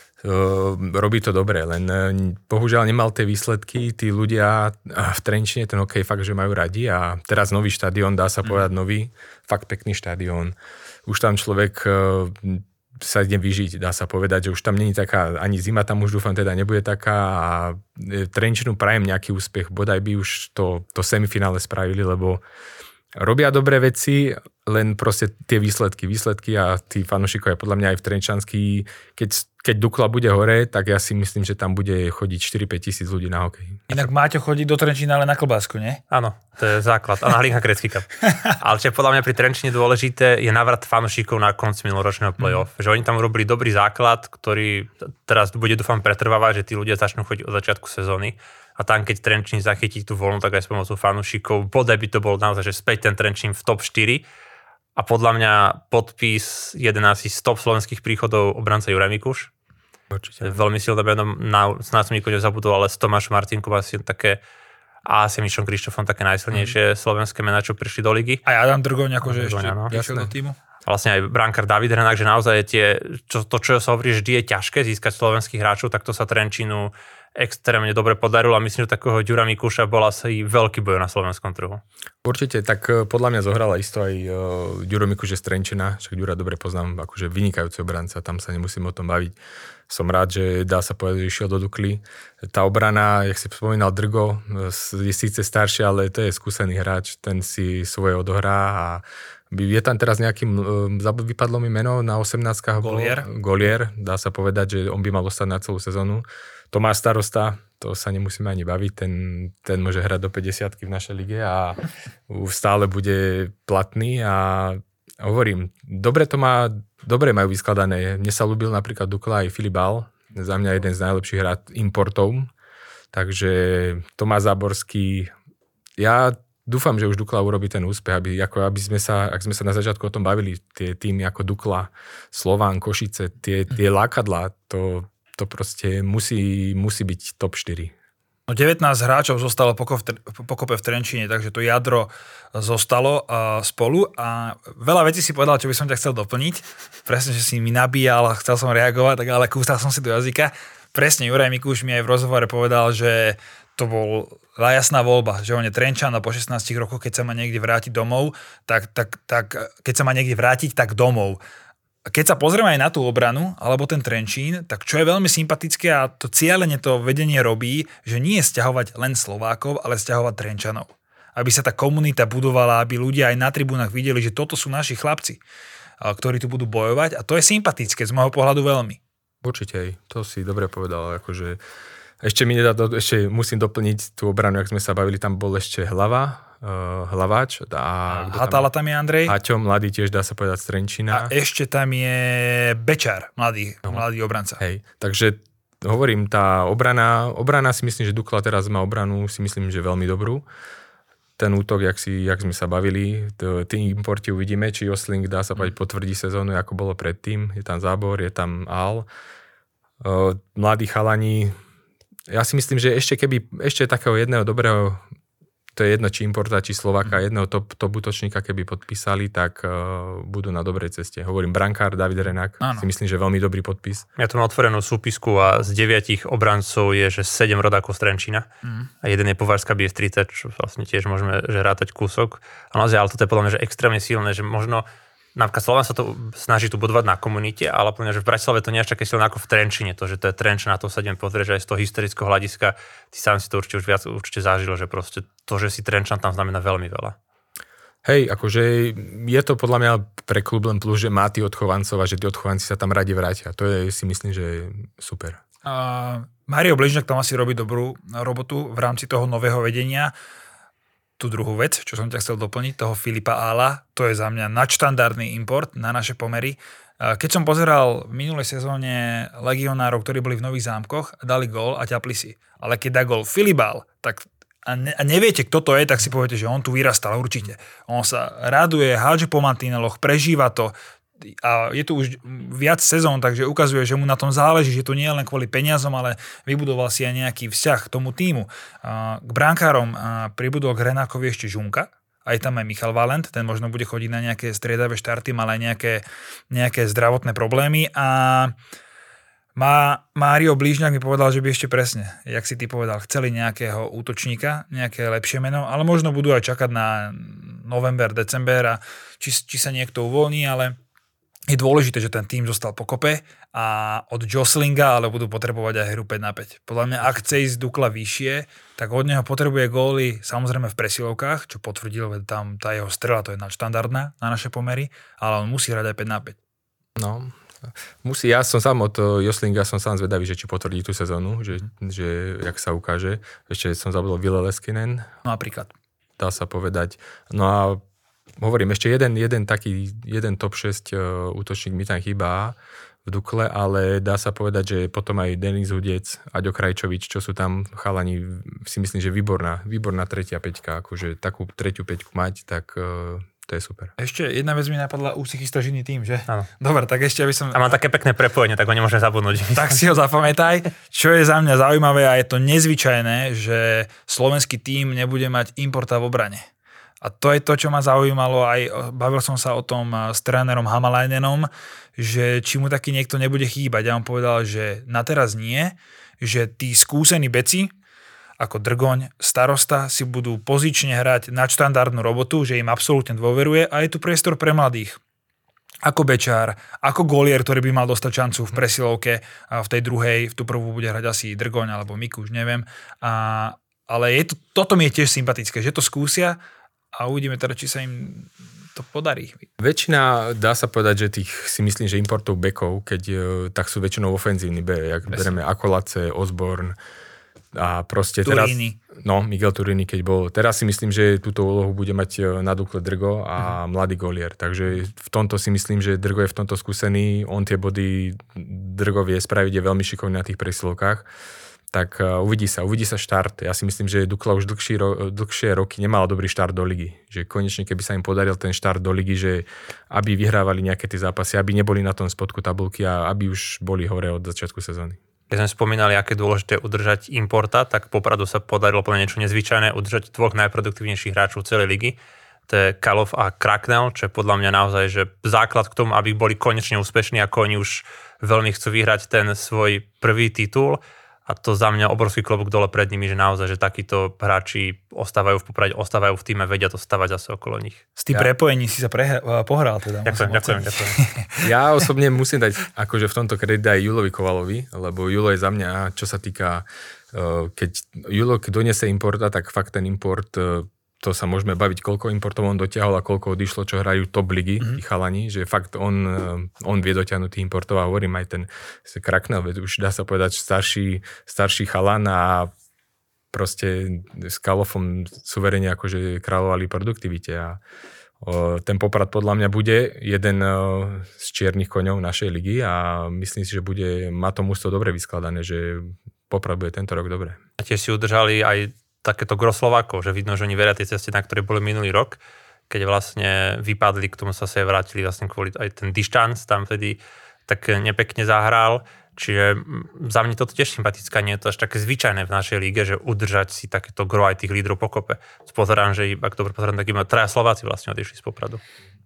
robí to dobre, len bohužiaľ nemal tie výsledky, tí ľudia v Trenčine ten hokej fakt, že majú radi a teraz nový štadión, dá sa povedať nový, fakt pekný štadión. Už tam človek sa ide vyžiť, dá sa povedať, že už tam není taká, ani zima tam už dúfam teda nebude taká a Trenčinu prajem nejaký úspech, bodaj by už to semifinále spravili, lebo robia dobré veci, len proste tie výsledky a tí fanúšikovia podľa mňa aj v Trenčanský, keď Dukla bude hore, tak ja si myslím, že tam bude chodiť 4-5 tisíc ľudí na hokej.
Inak Máťo chodí do Trenčína ale na klobásku, nie?
Áno, to je základ. A na Hlinka Gretzky Cup. Ale čo je podľa mňa pri Trenčine dôležité, je návrat fanúšikov na konci minuloročného play-off. Že oni tam urobili dobrý základ, ktorý teraz bude dúfam pretrvávať, že tí ľudia začnú chodiť od začiatku sezóny. A tam, keď Trenčín zachytí tú voľnu, tak aj s pomocou fanúšikov, bodaj by to bol naozaj, že späť ten Trenčín v top 4. A podľa mňa podpis 11 z top slovenských príchodov obranca Juraj Mikuš.
Určite.
Veľmi silné meno, snáď som nikoho nezabudol, ale s Tomášom Martinkom asi také a s Mišom Krištofom také najsilnejšie slovenské mená, čo prišli do ligy.
A Adam Drgoň akože ešte
prišiel
do týmu.
Vlastne aj brankár David Hrenák, že naozaj čo sa hovorí, že vždy je ťažké získať slovenských hráčov, tak to sa Trenčínu extrémne dobre podarilo a myslím, že takého Ďura Mikuša bol asi veľký boj na slovenskom trhu.
Určite, tak podľa mňa zohrala isto aj Ďuro Mikuš z Trenčina, však Ďura dobre poznám, akože vynikajúci obranca, tam sa nemusím o tom baviť. Som rád, že dá sa povedať, že išiel do Dukly. Tá obrana, jak si spomínal Drgo, je síce starší, ale to je skúsený hráč, ten si svoje odohrá a je tam teraz nejakým, vypadlo mi meno na 18-kách. Golier, dá sa povedať, že on by mal ostať na celú sezónu. Tomáš Starosta, to sa nemusíme ani baviť, ten môže hrať do 50-ky v našej lige a stále bude platný a hovorím, dobre majú vyskladané. Mne sa ľúbil napríklad Dukla aj Filip Bál, za mňa jeden z najlepších hráč importov, takže Tomáš Záborský, ja dúfam, že už Dukla urobí ten úspech, ak sme sa na začiatku o tom bavili, tie týmy ako Dukla, Slován, Košice, tie lákadlá, to proste musí byť top 4.
No 19 hráčov zostalo pokope v Trenčíne, takže to jadro zostalo spolu a veľa vecí si povedal, čo by som ťa chcel doplniť. Presne, že si mi nabíjal a chcel som reagovať, tak ale kústal som si do jazyka. Presne, Juraj Mikuš mi aj v rozhovore povedal, že to bol jasná voľba, že on je Trenčan a po 16 rokoch, keď sa má niekde vrátiť domov, tak keď sa má niekde vrátiť, tak domov. Keď sa pozrieme aj na tú obranu, alebo ten Trenčín, tak čo je veľmi sympatické a to cieľene to vedenie robí, že nie je sťahovať len Slovákov, ale sťahovať Trenčanov. Aby sa tá komunita budovala, aby ľudia aj na tribúnach videli, že toto sú naši chlapci, ktorí tu budú bojovať a to je sympatické z môjho pohľadu veľmi.
Určite, to si dobre povedal, akože ešte musím doplniť tú obranu, jak sme sa bavili, tam bol ešte Hlaváč. A
Hatala tam je Andrej.
Haťo, mladý tiež dá sa povedať z Trenčína.
A ešte tam je Bečar, mladý obranca.
Hej, takže hovorím, tá obrana si myslím, že Dukla teraz má obranu, si myslím, že veľmi dobrú. Ten útok, jak sme sa bavili, tí importy uvidíme, či Osling dá sa povedať potvrdí sezónu, ako bolo predtým. Je tam Zábor, je tam Al. Mladí chalani. Ja si myslím, že ešte takého jedného dobrého, to je jedno, či importa, či Slováka, jedného top útočníka, keby podpísali, tak budú na dobrej ceste. Hovorím, brankár David Hrenák, si myslím, že veľmi dobrý podpis.
Ja tu mám otvorenú súpisku a z 9 obrancov je, že 7 rodákov z Trenčína a jeden je Považská Bystrica, čo vlastne tiež môžeme že rátať kúsok. A naozaj, ale toto je podľa mňa že extrémne silné, že možno napríklad Slován sa to snaží tu budovať na komunite, ale podľa mňa, že v Bratislave to nie je až také silné ako v Trenčine, to, že to je Trenčina, na to sa idem pozrieť, že aj z toho historického hľadiska, ty sám si to určite už viac zažil, že proste to, že si Trenčan tam znamená veľmi veľa.
Hej, akože je to podľa mňa pre klub len plus, že má tí odchovancov a že tí odchovanci sa tam radi vrátia. To je, si myslím, že je super.
Mário Bližňák tam asi robí dobrú robotu v rámci toho nového vedenia. Tú druhú vec, čo som ťa chcel doplniť, toho Filipa Ála, to je za mňa nadštandardný import na naše pomery. Keď som pozeral v minulej sezóne legionárov, ktorí boli v Nových Zámkoch, dali gól a ťapli si. Ale keď dá gól Filip Ál, tak a neviete, kto to je, tak si poviete, že on tu vyrastal určite. On sa raduje, hádže po mantineloch, prežíva to. a je tu už viac sezón, takže ukazuje, že mu na tom záleží, že to nie je len kvôli peniazom, ale vybudoval si aj nejaký vzťah k tomu tímu. K brankárom pribudol k Hrenákovi ešte Žunka, aj tam aj Michal Valent, ten možno bude chodiť na nejaké striedavé štarty, mal aj nejaké zdravotné problémy a Mário Blížňák mi povedal, že by ešte presne, jak si ty povedal, chceli nejakého útočníka, nejaké lepšie meno, ale možno budú aj čakať na november, december a či sa niekto uvoľní, ale je dôležité, že ten tým zostal pokope a od Joslinga ale budú potrebovať aj hru 5-5. Podľa mňa, ak chce ísť Dukla vyššie, tak od neho potrebuje góly samozrejme v presilovkách, čo potvrdil, že tam tá jeho strela to je nadštandardná na naše pomery, ale on musí hrať aj 5-5.
No, musí, ja som sám od Joslinga som sám zvedavý, že či potvrdí tú sezónu, že jak sa ukáže. Ešte som zabudol Ville Leskinen.
No napríklad.
Dá sa povedať. No a hovorím, ešte jeden top 6 útočník mi tam chýba v Dukle, ale dá sa povedať, že potom aj Denis Hudec, Aďo Krajčovič, čo sú tam chalani, si myslím, že výborná tretia peťka, akože takú tretiu peťku mať, tak to je super.
Ešte jedna vec mi napadla, už si chystáš iný tým, že?
Áno.
Dobre, tak ešte aby som...
A má také pekné prepojenie, tak ho nemôžem zabudnúť.
Tak si ho zapamätaj. Čo je za mňa zaujímavé a je to nezvyčajné, že slovenský tím nebude mať importa v obrane. A to je to, čo ma zaujímalo, aj bavil som sa o tom s trénerom Hamalajnenom, že či mu taký niekto nebude chýbať. Ja mu povedal, že na teraz nie, že tí skúsení beci, ako Drgoň, Starosta si budú pozične hrať nadštandardnú robotu, že im absolútne dôveruje a je tu priestor pre mladých. Ako Bečár, ako Golier, ktorý by mal dostať šancu v presilovke a v tej druhej, v tú prvú bude hrať asi Drgoň alebo Mikuš, neviem. Ale toto mi je tiež sympatické, že to skúsia a uvidíme teda, či sa im to podarí.
Väčšina, dá sa povedať, že tých si myslím, že importov bekov, keď tak sú väčšinou ofenzívni B, jak bereme Akolace, Osborn, a proste
Turini.
Teraz, Miguel Turini, keď bol. Teraz si myslím, že túto úlohu bude mať na Dukle Drgo a mladý Golier. Takže v tomto si myslím, že Drgo je v tomto skúsený. On tie body Drgo vie spraviť, je veľmi šikovný na tých presilovkách. Tak uvidí sa štart. Ja si myslím, že Dukla už dlhšie roky nemala dobrý štart do ligy. Že konečne, keby sa im podaril ten štart do ligy, že aby vyhrávali nejaké tie zápasy, aby neboli na tom spodku tabulky a aby už boli hore od začiatku sezóny.
Keď sme spomínali, aké je dôležité udržať importa, tak Popradu sa podarilo plne niečo nezvyčajné, udržať dvoch najproduktívnejších hráčov celej ligy. To je Kalov a Kraknel, čo je podľa mňa naozaj že základ k tomu, aby boli konečne úspešní, ako oni už veľmi chcú vyhrať ten svoj prvý titul. A to za mňa obrovský klobúk dole pred nimi, že naozaj, že takíto hráči ostávajú v Poprade, ostávajú v týme, vedia to stavať zase okolo nich.
S tým prepojením si sa pohral teda.
Ďakujem.
Ja osobne musím dať akože v tomto kredit aj Julovi Kovalovi, lebo Julo je za mňa, čo sa týka, keď Julo donese importa, tak fakt ten import, to sa môžeme baviť, koľko importov on dotiahol a koľko odišlo, čo hrajú top ligy, tí chalani, že fakt on vie dotiahnuť tých importov a hovorím aj ten Kraknel, už dá sa povedať starší chalan a proste s Kalofom suverene akože kráľovali produktivite a ten Poprad podľa mňa bude jeden z čiernych koňov našej ligy a myslím si, že má to mužstvo dobre vyskladané, že Poprad bude tento rok dobre.
A tiež si udržali aj takéto gro Slovákov, že vidno, že oni veria tej ceste, na ktorej boli minulý rok, keď vlastne vypadli, k tomu sa vrátili vlastne kvôli aj ten Dištanc, tam vtedy tak nepekne zahral, čiže za mňa toto tiež sympatická, nie je to až také zvyčajné v našej líge, že udržať si takéto gro aj tých lídrov pokope. Pozerám, že ak dobre pozerám, tak iba 3 Slováci vlastne odišli z Popradu.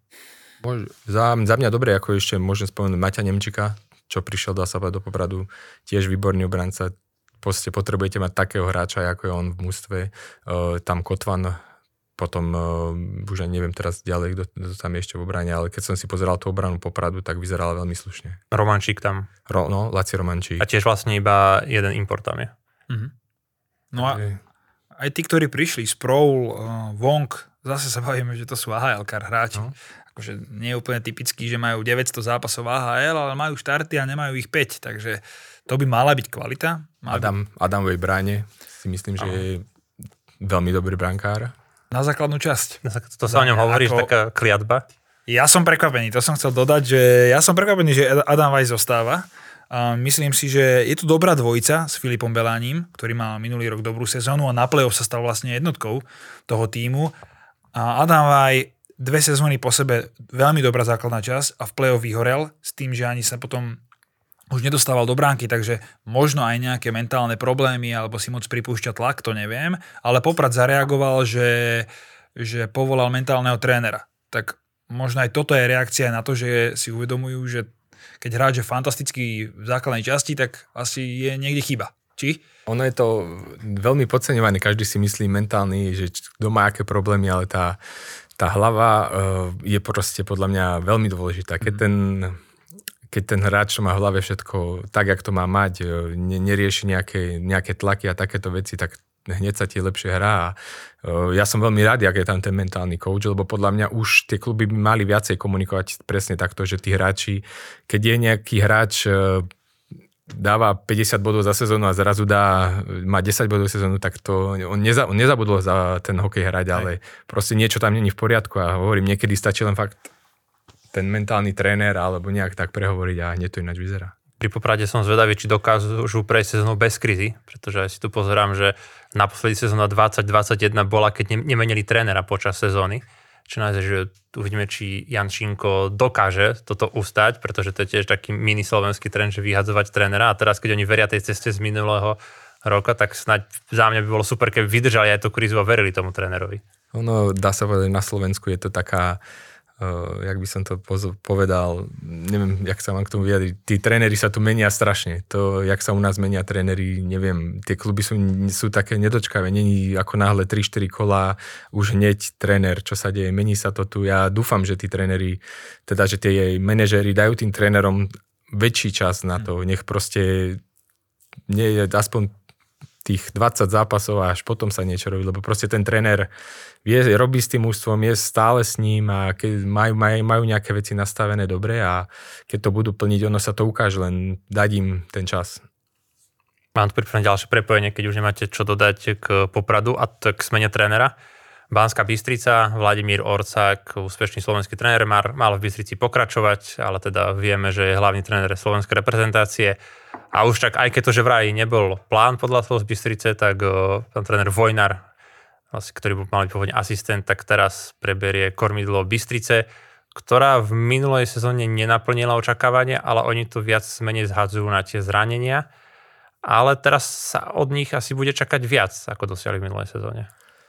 Za mňa dobre, ako ešte môžem spomenúť Maťa Nemčika, čo prišiel do Popradu, tiež výborný obranca. Potrebujete mať takého hráča, ako je on v mužstve. Tam Kotvan, potom už neviem teraz ďalej, kto tam je ešte v obrane, ale keď som si pozeral tú obranu Popradu, tak vyzerala veľmi slušne.
Romančík tam.
Laci Romančík.
A tiež vlastne iba jeden import tam je.
No a aj tí, ktorí prišli, Sproul, Wong, zase sa bavíme, že to sú AHL-kar hráči. Akože nie je úplne typický, že majú 900 zápasov AHL, ale majú štarty a nemajú ich 5, takže to by mala byť kvalita.
Adamovej bráne si myslím, že je veľmi dobrý brankár.
Na základnú časť.
To sa o ňom hovorí, že taká kliatba.
Ja som prekvapený, to som chcel dodať, že ja som prekvapený, že Adam Weiss zostáva. Myslím si, že je tu dobrá dvojica s Filipom Belánim, ktorý mal minulý rok dobrú sezónu a na play-off sa stal vlastne jednotkou toho tímu. A Adam Weiss 2 sezóny po sebe veľmi dobrá základná časť a v play-off vyhorel s tým, že ani sa potom už nedostával do bránky, takže možno aj nejaké mentálne problémy alebo si moc pripúšťa tlak, to neviem, ale Poprad zareagoval, že povolal mentálneho trénera. Tak možno aj toto je reakcia na to, že si uvedomujú, že keď hráč je fantastický v základnej časti, tak asi je niekde chyba. Či?
Ono je to veľmi podceňované, každý si myslí mentálny, že kto má aké problémy, ale tá hlava je proste podľa mňa veľmi dôležitá. Keď ten hráč má v hlave všetko tak, jak to má mať, nerieši nejaké tlaky a takéto veci, tak hneď sa ti lepšie hrá. A ja som veľmi rád, jak je tam ten mentálny coach, lebo podľa mňa už tie kluby by mali viacej komunikovať presne takto, že tí hráči, keď je nejaký hráč dáva 50 bodov za sezónu a zrazu má 10 bodov za sezónu, tak to on nezabudol za ten hokej hrať, ale proste niečo tam není v poriadku a hovorím, niekedy stačí len fakt ten mentálny tréner alebo nejak tak prehovoriť a hneď to ináč vyzerá.
Pri Poprade som zvedavý, či dokážu prejsť sezónu bez krízy, pretože ja si tu pozerám, že naposledy sezóna 2021 bola, keď nemenili trénera počas sezóny. Čo naozaj, že uvidíme, či Jančinko dokáže toto ustať, pretože to je tiež taký mini slovenský trend, že vyhadzovať trénera a teraz, keď oni veria tej ceste z minulého roka, tak snáď za mňa by bolo super, keby vydržali aj tú krízu a verili tomu trénerovi.
Ono, dá sa povedať, na Slovensku je to taká, jak by som to povedal, neviem, jak sa mám k tomu vyjadriť, tí tréneri sa tu menia strašne. To, jak sa u nás menia tréneri, neviem, tie kluby sú také nedočkavé, není ako náhle 3-4 kola, už hneď tréner, čo sa deje, mení sa to tu. Ja dúfam, že tí tréneri, teda, že tie manažéri dajú tým trénerom väčší čas na to, nech proste nie je aspoň tých 20 zápasov a až potom sa niečo robí, lebo proste ten tréner robí s tým mužstvom, je stále s ním a keď majú nejaké veci nastavené dobre a keď to budú plniť, ono sa to ukáže, len dať im ten čas.
Mám tu pripravené ďalšie prepojenie, keď už nemáte čo dodať k Popradu a to k smene trénera. Banská Bystrica, Vladimír Orcák, úspešný slovenský tréner, mal v Bystrici pokračovať, ale teda vieme, že je hlavný tréner slovenskej reprezentácie. A už tak, aj keď to, že vraj nebol plán podľa toho z Bystrice, tak pán tréner Vojnar, ktorý mal byť pôvodne asistent, tak teraz preberie kormidlo Bystrice, ktorá v minulej sezóne nenaplnila očakávania, ale oni to viac menej zhadzujú na tie zranenia. Ale teraz sa od nich asi bude čakať viac, ako dosiahli v minulej sezóne.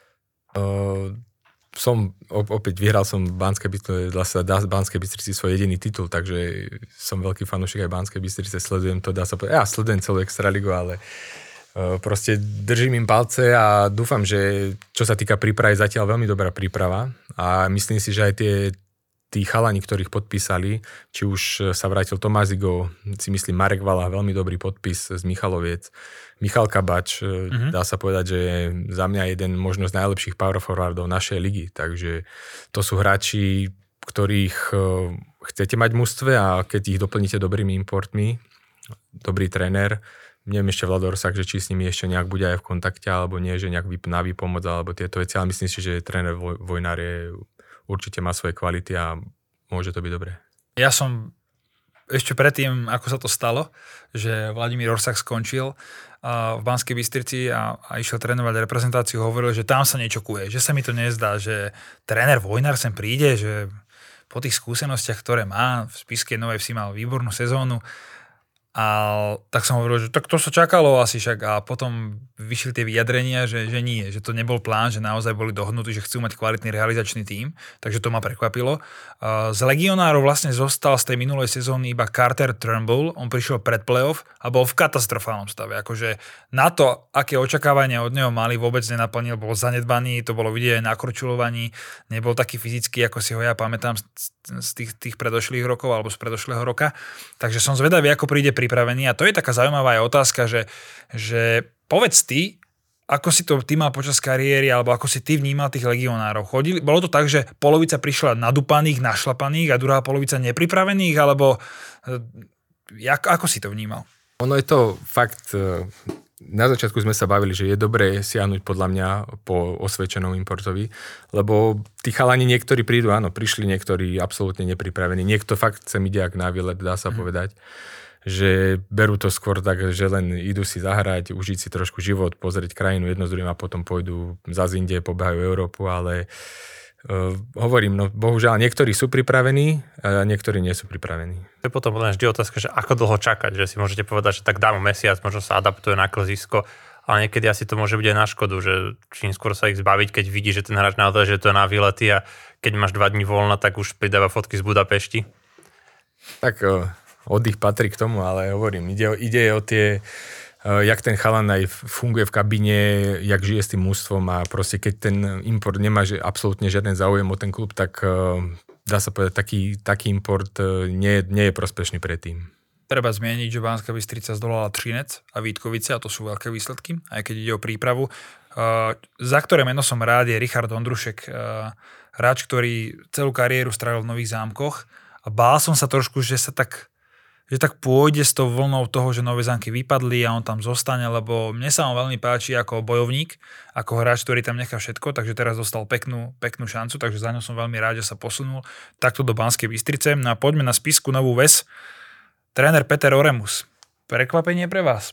Vyhral som v Banskej Bystrici svoj jediný titul, takže som veľký fanúšik aj Banskej Bystrice, sledujem to, dá sa povedať, ja sledujem celú extraligu, ale proste držím im palce a dúfam, že čo sa týka prípravy, zatiaľ veľmi dobrá príprava a myslím si, že aj tí chalani, ktorých podpísali, či už sa vrátil Tomás Zigo, si myslím Marek Vala, veľmi dobrý podpis z Michaloviec, Michal Kabač, dá sa povedať, že je za mňa jeden možno z najlepších power forwardov našej ligy, takže to sú hráči, ktorých chcete mať v mužstve a keď ich doplníte dobrými importmi, dobrý tréner, neviem ešte Vlado Orsák, že či s nimi ešte nejak bude aj v kontakte, alebo nie, že nejak na výpomoc, alebo tieto veci, ale myslím si, že tréner Vojnar určite má svoje kvality a môže to byť dobré. Ja som
ešte predtým, ako sa to stalo, že Vladimír Orsák skončil v Banskej Bystrici a išiel trénovať reprezentáciu, hovoril, že tam sa niečo kuje, že sa mi to nezdá, že tréner Vojnar sem príde, že po tých skúsenostiach, ktoré má, v Spišskej Novej Vsi mal výbornú sezónu. A tak som hovoril, že tak to sa čakalo asi však a potom vyšli tie vyjadrenia, že nie, že to nebol plán, že naozaj boli dohodnutí, že chcú mať kvalitný realizačný tím, takže to ma prekvapilo. Z legionárov vlastne zostal z tej minulej sezóny iba Carter Turnbull, on prišiel pred playoff a bol v katastrofálnom stave, akože na to, aké očakávania od neho mali, vôbec nenaplnil, bol zanedbaný, to bolo vidieť na korčulovaní, nebol taký fyzický, ako si ho ja pamätám z tých predošlých rokov alebo z predošlého roka, takže som zvedavý, ako príde pripravený a to je taká zaujímavá aj otázka, že povedz ty, ako si to ty mal počas kariéry alebo ako si ty vnímal tých legionárov. Bolo to tak, že polovica prišla nadupaných, našlapaných a druhá polovica nepripravených alebo ako si to vnímal?
Ono je to fakt, na začiatku sme sa bavili, že je dobré siahnuť podľa mňa po osvedčenom importovi, lebo tí chalani niektorí prídu, áno, prišli niektorí absolútne nepripravení, niekto fakt sem ide jak na výlet, dá sa povedať, že berú to skôr tak, že len idú si zahrať, užiť si trošku život, pozrieť krajinu jedno z druhým a potom pôjdu zase inde, pobehajú Európu, ale Hovorím, no bohužiaľ niektorí sú pripravení a niektorí nie sú pripravení.
To je potom len vždy otázka, že ako dlho čakať, že si môžete povedať, že tak dám mesiac, možno sa adaptuje na klzisko, ale niekedy asi to môže byť aj na škodu, že čím skôr sa ich zbaviť, keď vidí, že ten hráč naozaj, že to je na výlety a keď máš 2 dní voľna, tak už pridáva fotky z Budapešti.
Tak oddych patrí k tomu, ale hovorím, ide o tie, jak ten chalan aj funguje v kabíne, jak žije s tým mužstvom a proste keď ten import nemá absolútne žiaden záujem o ten klub, tak dá sa povedať, taký import nie je prospešný pre tým.
Treba zmieniť, že Banská Bystrica zdolala Třinec a Vítkovice a to sú veľké výsledky, aj keď ide o prípravu. Za ktoré meno som rád je Richard Ondrušek, hráč, ktorý celú kariéru strávil v Nových Zámkoch a bál som sa trošku, že tak pôjde s tou vlnou toho, že Nové Zámky vypadli a on tam zostane, lebo mne sa on veľmi páči ako bojovník, ako hráč, ktorý tam nechá všetko, takže teraz dostal peknú šancu, takže za ňou som veľmi rád, že sa posunul takto do Banskej Bystrice. No a poďme na spisku Novú Ves. Tréner Peter Oremus. Prekvapenie pre vás?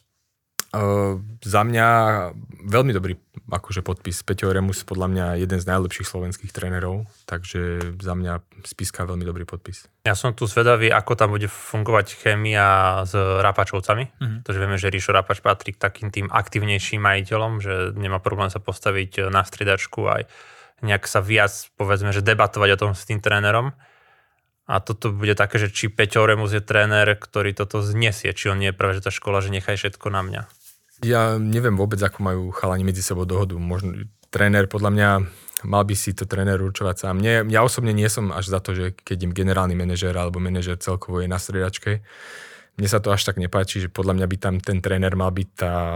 Za mňa veľmi dobrý akože podpis. Peťo Oremus podľa mňa jeden z najlepších slovenských trénerov, takže za mňa spiska veľmi dobrý podpis.
Ja som tu zvedavý, ako tam bude fungovať chémia s Rapačovcami, pretože vieme, že Ríšo Rapač patrí k takým tým aktívnejším majiteľom, že nemá problém sa postaviť na striedačku aj nejak sa viac, povedzme, že debatovať o tom s tým trénerom. A toto bude také, že či Peťo Oremus je tréner, ktorý toto znesie, či on nie je práve že tá škola, že nechaj všetko na mňa.
Ja neviem vôbec, ako majú chalani medzi sebou dohodu. Možno tréner, podľa mňa, mal by si to tréner určovať sám. Ja osobne nie som až za to, že keď im generálny manažér alebo manažér celkovo je na striedačke. Mne sa to až tak nepáči, že podľa mňa by tam ten tréner mal byť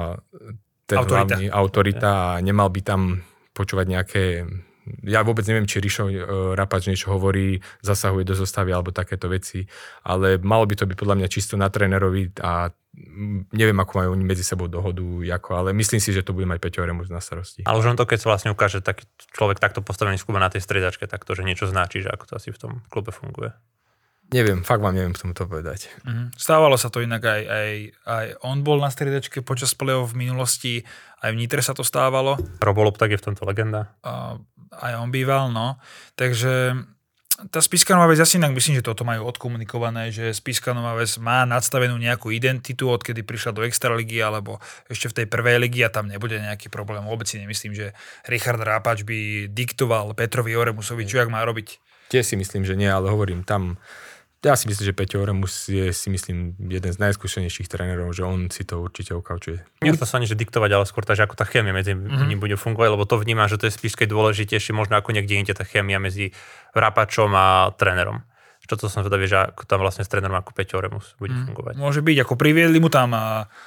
ten hlavný autorita a nemal by tam počúvať nejaké... Ja vôbec neviem, či Ríšo Rapač niečo hovorí, zasahuje do zostavy alebo takéto veci, ale malo by to byť podľa mňa čisto na trénerovi a neviem, ako majú oni medzi sebou dohodu, ale myslím si, že to bude mať Peťo Oremus na starosti.
Ale už on to, keď sa vlastne ukáže, taký človek takto postavený v klube na tej striedačke, tak to, že niečo značí, že ako to asi v tom klube funguje.
Neviem, fakt vám neviem k tomu to povedať.
Stávalo sa to inak aj on bol na striedačke počas play-off v minulosti, aj v Nitre sa to stávalo.
Robo Lopták je v tomto legenda.
Aj on býval, no. Takže tá Spišská Nová Ves, asi inak myslím, že toto majú odkomunikované, že Spišská Nová Ves má nadstavenú nejakú identitu, odkedy prišla do Extraligy alebo ešte v tej prvej ligy a tam nebude nejaký problém. Vôbec si nemyslím, že Richard Rápač by diktoval Petrovi Oremusovi, čo jak má robiť.
Tiež si myslím, že nie, ale hovorím, tam... Ja si myslím, že Peťo Oremus je, si myslím, jeden z najskúsenejších trénerov, že on si to určite ukaučuje.
Nie to sa ani, že diktovať, ale skôr tak, že ako tá chémia medzi nimi bude fungovať, lebo to vnímam, že to je spíš dôležitejšie, možno ako niekde inde tá chémia medzi Rapačom a trénerom. Čo to som vedavý, že ako tam vlastne s trénerom ako Peťo Oremus bude fungovať.
Môže byť, ako priviedli mu tam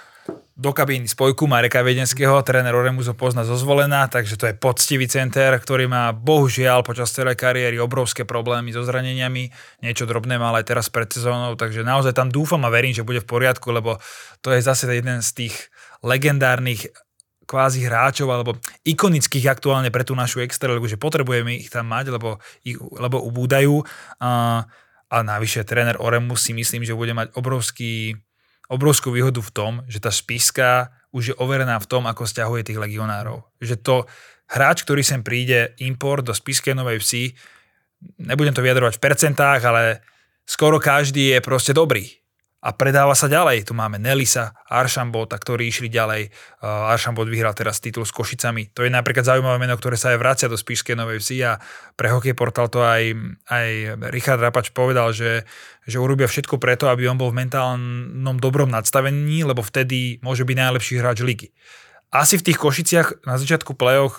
do kabíny spojku Mareka Viedenského, tréner Oremus ho pozná zo Zvolena, takže to je poctivý center, ktorý má bohužiaľ počas celej kariéry obrovské problémy so zraneniami, niečo drobné mal aj teraz pred sezónou, takže naozaj tam dúfam a verím, že bude v poriadku, lebo to je zase jeden z tých legendárnych kvázi hráčov alebo ikonických aktuálne pre tú našu extraligu, že potrebujeme ich tam mať, lebo ubúdajú a navyše tréner Oremus si myslím, že bude mať obrovskú výhodu v tom, že tá Spišská už je overená v tom, ako sťahuje tých legionárov. Že to hráč, ktorý sem príde, import do Spišskej Novej Vsi, nebudem to vyjadrovať v percentách, ale skoro každý je proste dobrý. A predáva sa ďalej. Tu máme Nelisa, Aršambota, ktorí išli ďalej. Aršambot vyhral teraz titul s Košicami. To je napríklad zaujímavé meno, ktoré sa aj vracia do Spišskej Novej Vsi a pre Hokej Portal to aj Richard Rapač povedal, že urobia všetko preto, aby on bol v mentálnom dobrom nadstavení, lebo vtedy môže byť najlepší hráč ligy. Asi v tých Košiciach na začiatku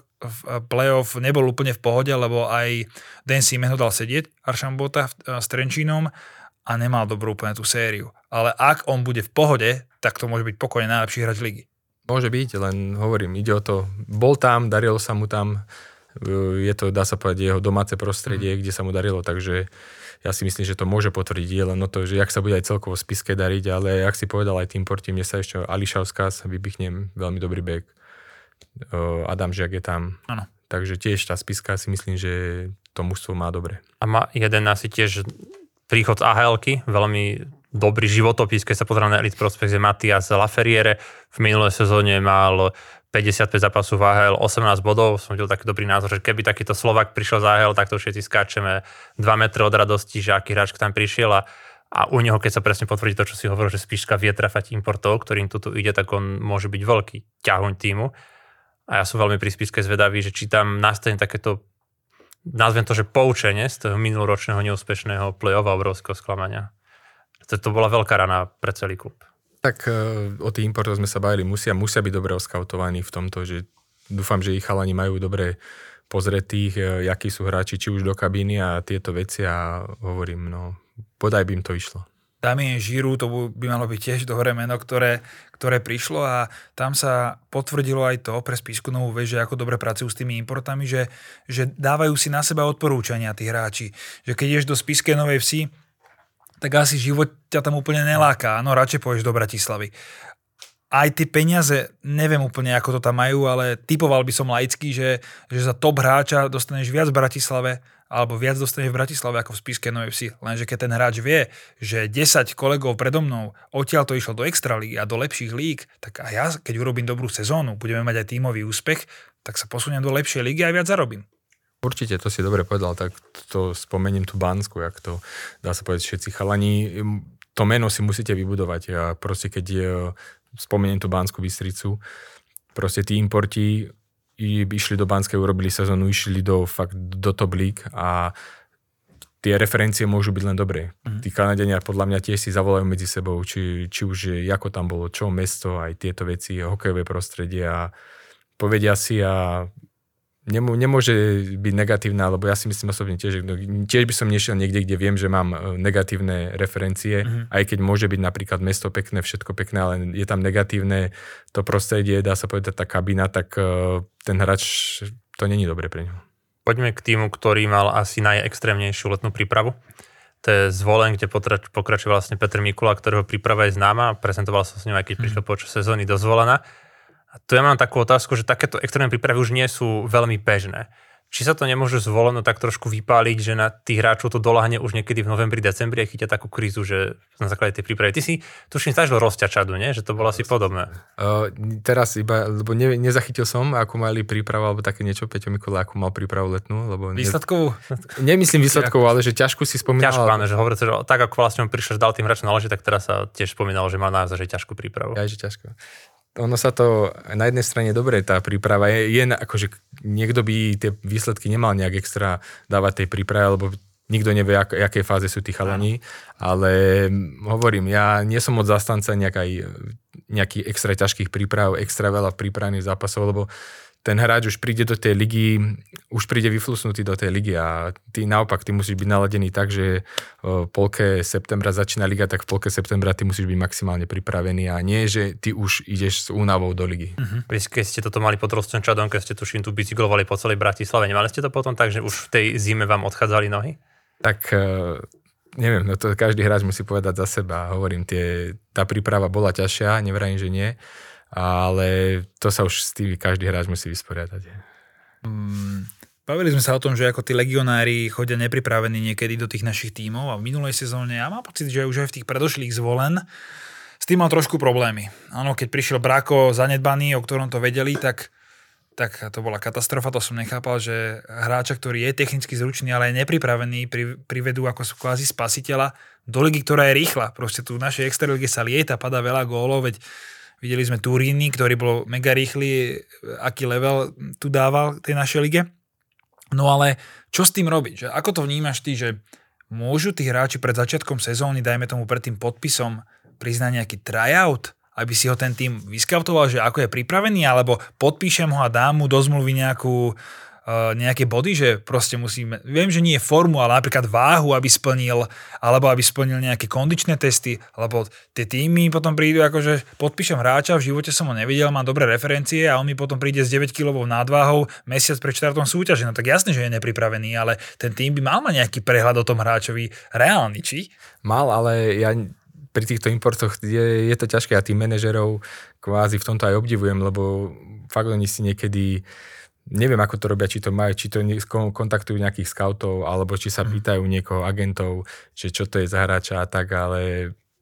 playoff nebol úplne v pohode, lebo aj Dan Seaman ho dal sedieť, Aršambota s Trenčínom, a nemal dobrú úplne tú sériu. Ale ak on bude v pohode, tak to môže byť pokojne najlepší hráč ligy.
Môže byť, len hovorím, ide o to. Bol tam, darilo sa mu tam, je to, dá sa povedať, jeho domáce prostredie, kde sa mu darilo, takže ja si myslím, že to môže potvrdiť, len o to, že jak sa bude aj celkovo v Spišske dariť, ale jak si povedal aj tým portím, mne sa ešte Ališauskas vypichnem, veľmi dobrý back. Adam Žiak je tam.
Áno.
Takže tiež tá Spišská si myslím, že to mužstvo má dobre.
A má jeden asi tiež príchod z AHL-ky, veľmi dobrý životopis, keď sa pozerám na Elite Prospects, je Matias Laferriere. V minulej sezóne mal 55 zápasov v AHL, 18 bodov. Som videl taký dobrý názor, že keby takýto Slovák prišiel z AHL, tak to všetci skáčeme 2 metre od radosti, že aký hráč tam prišiel a u neho, keď sa presne potvrdí to, čo si hovoril, že Spišská vie trafať importov, ktorým tu ide, tak on môže byť veľký ťahuň týmu. A ja som veľmi pri Spiške zvedavý, že či tam nastane takéto, nazvem to, že poučenie z toho minuloročného neúspešného play-off a obrovského sklamania. To bola veľká rana pre celý klub.
Tak o tých importoch sme sa bavili, musia byť dobre oskautovaní v tomto, že dúfam, že ich chalani majú dobre pozretých, akí sú hráči, či už do kabíny a tieto veci a hovorím, podaj by im to išlo.
Damien Giroux, to by malo byť tiež dobré meno, ktoré prišlo a tam sa potvrdilo aj to pre Spišsku Novú Ves, že ako dobre pracujú s tými importami, že dávajú si na seba odporúčania tí hráči. Že keď ideš do Spišskej Novej Vsi, tak asi život ťa tam úplne neláka. Áno, radšej pôjdeš do Bratislavy. Aj tie peniaze, neviem úplne, ako to tam majú, ale typoval by som laicky, že za top hráča dostaneš viac v Bratislave alebo viac dostaneš v Bratislave ako v Spišskej Novej Vsi. Lenže keď ten hráč vie, že 10 kolegov predo mnou odtiaľ to išlo do extralígy a do lepších líg, tak a ja, keď urobím dobrú sezónu, budeme mať aj tímový úspech, tak sa posuniem do lepšej lígy a viac zarobím.
Určite, to si dobre povedal, tak to spomeniem tú Bansku, jak to dá sa povedať všetci chalani. To meno si musíte vybudovať a proste keď spomeniem tú Banskú Bystricu, proste tí importi išli do Banskej, urobili sezónu, išli do top league a tie referencie môžu byť len dobré. Tí Kanadiania podľa mňa tiež si zavolajú medzi sebou, či už ako tam bolo, čo mesto, aj tieto veci, hokejové prostredie a povedia si a nemôže byť negatívna, lebo ja si myslím osobne tiež by som nešiel niekde, kde viem, že mám negatívne referencie, aj keď môže byť napríklad mesto pekné, všetko pekné, ale je tam negatívne to prostredie, dá sa povedať tá kabína, tak ten hráč, to není dobre pre ňo.
Poďme k týmu, ktorý mal asi najextrémnejšiu letnú prípravu. To je Zvolen, kde pokračuje vlastne Petr Mikula, ktorého príprava je známa. Prezentoval som s ním, aj keď prišiel počas sezóny do Zvolena. A tu ja mám takú otázku, že takéto extrémne prípravy už nie sú veľmi bežné. Či sa to nemôže Zvoleno tak trošku vypáliť, že na tých hráčov to doľahne už niekedy v novembri, decembri a chytia takú krízu, že na základe tej prípravy. Ty si tuším zažil rozťačadu, nie? Že to bolo asi podobné.
Teraz iba, lebo nezachytil som, ako mali prípravu, alebo také niečo, Peťo Mikula, ako mal prípravu letnú. Lebo
výsledkovú?
Nemyslím výsledkovú, ale že ťažko si spomínal.
Ťažko, áno, že hovoríte, že tak ako vlastne on prišiel, že dal tým hráčom naložiť, tak teraz sa tiež spomínal, že má naozaj ťažkú prípravu.
Ja, že ťažko. Ono sa to, na jednej strane dobre, tá príprava je akože niekto by tie výsledky nemal nejak extra dávať tej príprave, lebo nikto nevie, aké fáze sú tí chalani, ale hovorím, ja nie som moc zastanca nejakých extra ťažkých príprav, extra veľa prípravných zápasov, lebo ten hráč už príde do tej ligy, už príde vyflusnutý do tej ligy a ty naopak, ty musíš byť naladený tak, že v polke septembra začína liga, tak v polke septembra ty musíš byť maximálne pripravený a nie, že ty už ideš s únavou do ligy.
Keď ste toto mali pod Rozťančadom, keď ste tuším tu bicyklovali po celej Bratislave, nemali ste to potom tak, že už v tej zime vám odchádzali nohy?
Tak neviem, no to každý hráč musí povedať za seba. Hovorím, tá príprava bola ťažšia, nevrajím, že nie. Ale to sa už s tým každý hráč musí vysporiadať.
Bavili sme sa o tom, že ako tí legionári chodia nepripravení niekedy do tých našich tímov a v minulej sezóne ja mám pocit, že už aj v tých predošlých Zvolen s tým mal trošku problémy. Áno, keď prišiel Brako zanedbaný, o ktorom to vedeli, tak to bola katastrofa, to som nechápal, že hráča, ktorý je technicky zručný, ale je nepripravený, privedú ako kvázi spasiteľa do ligy, ktorá je rýchla. Proste tu v našej extralíge sa lieta, padá veľa gólov, veď videli sme Turíny, ktorý bol mega rýchly, aký level tu dával tej našej lige. No ale čo s tým robiť? Že ako to vnímaš ty, že môžu tí hráči pred začiatkom sezóny, dajme tomu pred tým podpisom, priznať nejaký tryout, aby si ho ten tým vyskautoval, že ako je pripravený, alebo podpíšem ho a dám mu do zmluvy nejaké body, že proste musíme, viem, že nie je formu, ale napríklad váhu, aby splnil, alebo aby splnil nejaké kondičné testy, lebo tie týmy potom prídu, akože podpíšem hráča, v živote som ho nevidel, mám dobré referencie a on mi potom príde s 9-kilovou nadváhou mesiac pred štartom súťaže. No tak jasne, že je nepripravený, ale ten tým by mal mať nejaký prehľad o tom hráčovi reálny, či?
Mal, ale ja pri týchto importoch je to ťažké a tých manažerov kvázi v tomto aj obdivujem, lebo fakt oni si niekedy neviem, ako to robia, či to kontaktujú nejakých scoutov, alebo či sa pýtajú niekoho agentov, že čo to je za hráča a tak, ale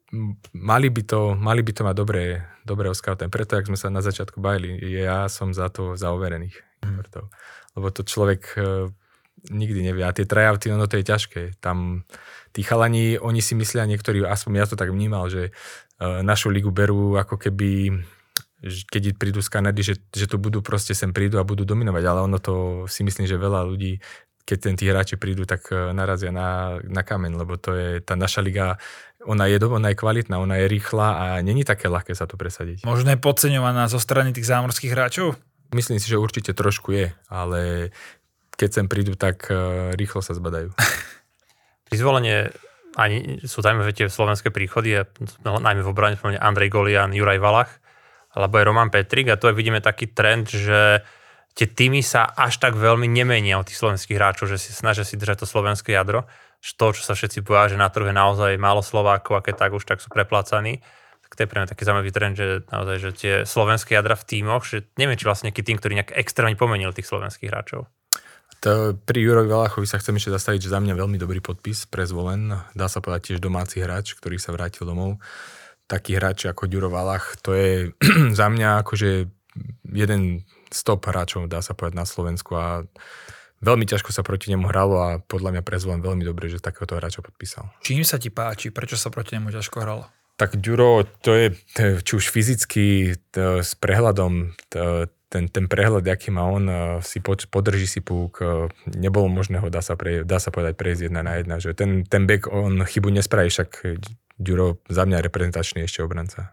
mali by to mať dobré oskautené. Preto, jak sme sa na začiatku bavili, ja som za overených. Lebo to človek nikdy nevie. A tie tryouty, to je ťažké. Tam tí chalani, oni si myslia niektorí, aspoň ja to tak vnímal, že našu ligu berú ako keby, keď prídu z Kanady, že to budú proste sem prídu a budú dominovať. Ale ono to si myslím, že veľa ľudí, keď tí hráči prídu, tak narazia na kameň, lebo to je tá naša liga, ona je kvalitná, ona je rýchla a není také ľahké sa to presadiť.
Možno je podceňovaná zo strany tých zámorských hráčov?
Myslím si, že určite trošku je, ale keď sem prídu, tak rýchlo sa zbadajú.
Pri zvolenie ani sú zaujímavé tie slovenské príchody, najmä v obrane Andrej Golian, Juraj Valach, alebo aj Roman Petrik, a to vidíme taký trend, že tie týmy sa až tak veľmi nemenia od tých slovenských hráčov, že si snažia si držať to slovenské jadro. To, čo sa všetci boja, že na trhu je naozaj málo Slovákov, a keď tak už tak sú preplácaní. Tak to je pre mňa taký zaujímavý trend, že naozaj, že tie slovenské jadra v tímoch, že neviem, či vlastne nejaký tým, ktorý nejak extrémne pomenil tých slovenských hráčov.
Pri Jurovi Valachovi sa chcem ešte zastaviť, že za mňa veľmi dobrý podpis pre Zvolen. Dá sa povedať tiež domáci hráč, ktorý sa vrátil domov. Taký hráč ako Ďuro Valach, to je za mňa akože jeden z top hráčov, dá sa povedať, na Slovensku a veľmi ťažko sa proti nemu hralo a podľa mňa pre Zvolen veľmi dobre, že takéhoto hráča podpísal.
Čím sa ti páči? Prečo sa proti nemu ťažko hralo?
Tak Ďuro, to je či už fyzicky s prehľadom, ten prehľad, aký má on, si podrží si púk, nebolo možné ho, dá sa povedať, prejsť 1-1, že ten back, on chybu nespraví, však Ďuro za mňa reprezentačný ešte obranca.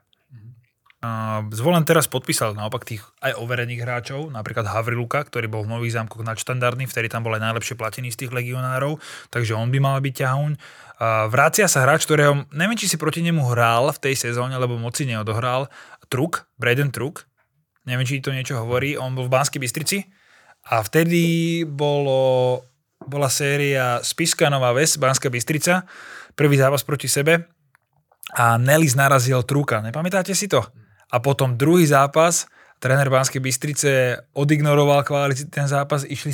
Zvolen teraz podpísal naopak tých aj overených hráčov, napríklad Havriluka, ktorý bol v Nových Zámkoch nadštandardný, vtedy tam bol aj najlepšie platený z tých legionárov, takže on by mal byť ťahuň. Vrácia sa hráč, ktorého, neviem, či si proti nemu hral v tej sezóne, lebo moc si neodohral, Braden Truk, neviem, či to niečo hovorí, on bol v Banskej Bystrici a vtedy bola séria Spišská Nová Ves, Banská Bystrica, prvý zápas proti sebe a Nelis narazil Truka, nepamätáte si to? A potom druhý zápas, tréner Banskej Bystrice odignoroval ten zápas, išli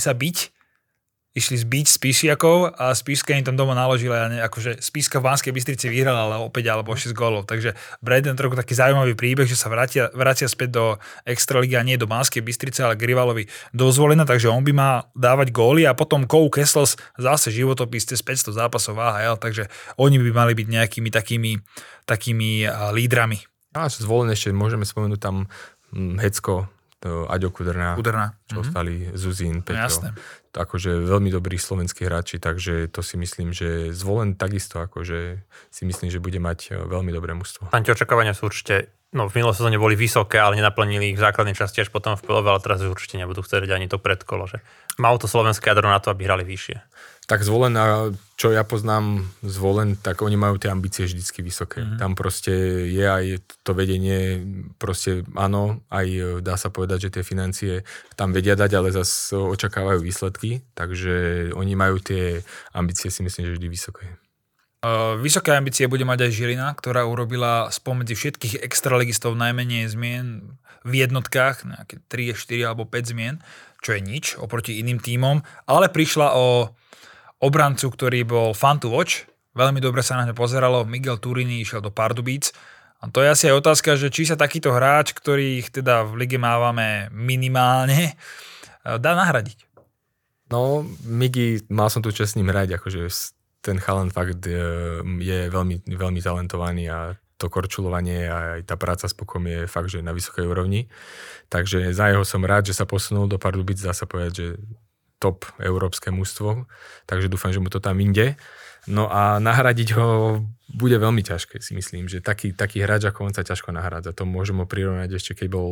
zbiť Spišiakov a Spišská im tam doma naložila, akože Spišská v Banskej Bystrici vyhrala, ale opäť alebo 6 gólov. Takže Braden trochu taký zaujímavý príbeh, že sa vracia späť do Extraligy a nie do Banskej Bystrice, ale k rivalovi do Zvolena, takže on by mal dávať góly a potom Cole Kessels zase životopis cez 500 zápasov AHL, takže oni by mali byť nejakými takými lídrami.
A Zvolen ešte môžeme spomenúť tam Hecko, Aďo Kudrna, čo ostali Zuzín, Peťo. Jasné. Akože veľmi dobrí slovenskí hráči, takže to si myslím, že Zvolen takisto, akože si myslím, že bude mať veľmi dobré mužstvo.
Tam tie očakávania sú určite, v minulej sezóne boli vysoké, ale nenaplnili ich v základnej časti až potom v play-off, ale teraz určite nebudú chcieť ani to predkolo, že má to slovenské jadro na to, aby hrali vyššie.
Tak Zvolen, čo ja poznám Zvolen, tak oni majú tie ambície vždycky vysoké. Tam proste je aj to vedenie, proste áno, aj dá sa povedať, že tie financie tam vedia dať, ale zase očakávajú výsledky, takže oni majú tie ambície, si myslím, že vždy vysoké.
Vysoké ambície bude mať aj Žilina, ktorá urobila spomedzi všetkých extraligistov najmenej zmien v jednotkách, nejaké 3, 4 alebo 5 zmien, čo je nič oproti iným tímom, ale prišla o obrancu, ktorý bol fun to watch, veľmi dobre sa na ňo pozeralo, Miguel Turini išiel do Pardubíc. A to je asi aj otázka, že či sa takýto hráč, ktorých teda v lige mávame minimálne, dá nahradiť.
No, Migi, mal som tu čas s ním hrať, akože ten chalan fakt je veľmi, veľmi talentovaný a to korčulovanie a aj tá práca s pukom je fakt, že na vysokej úrovni. Takže za jeho som rád, že sa posunul do Pardubic, dá sa povedať, že top európske mužstvo, takže dúfam, že mu to tam inde. No a nahradiť ho bude veľmi ťažké, si myslím, že taký hráč ako on sa ťažko nahrádza. To môžem ho prirovnať ešte, keď bol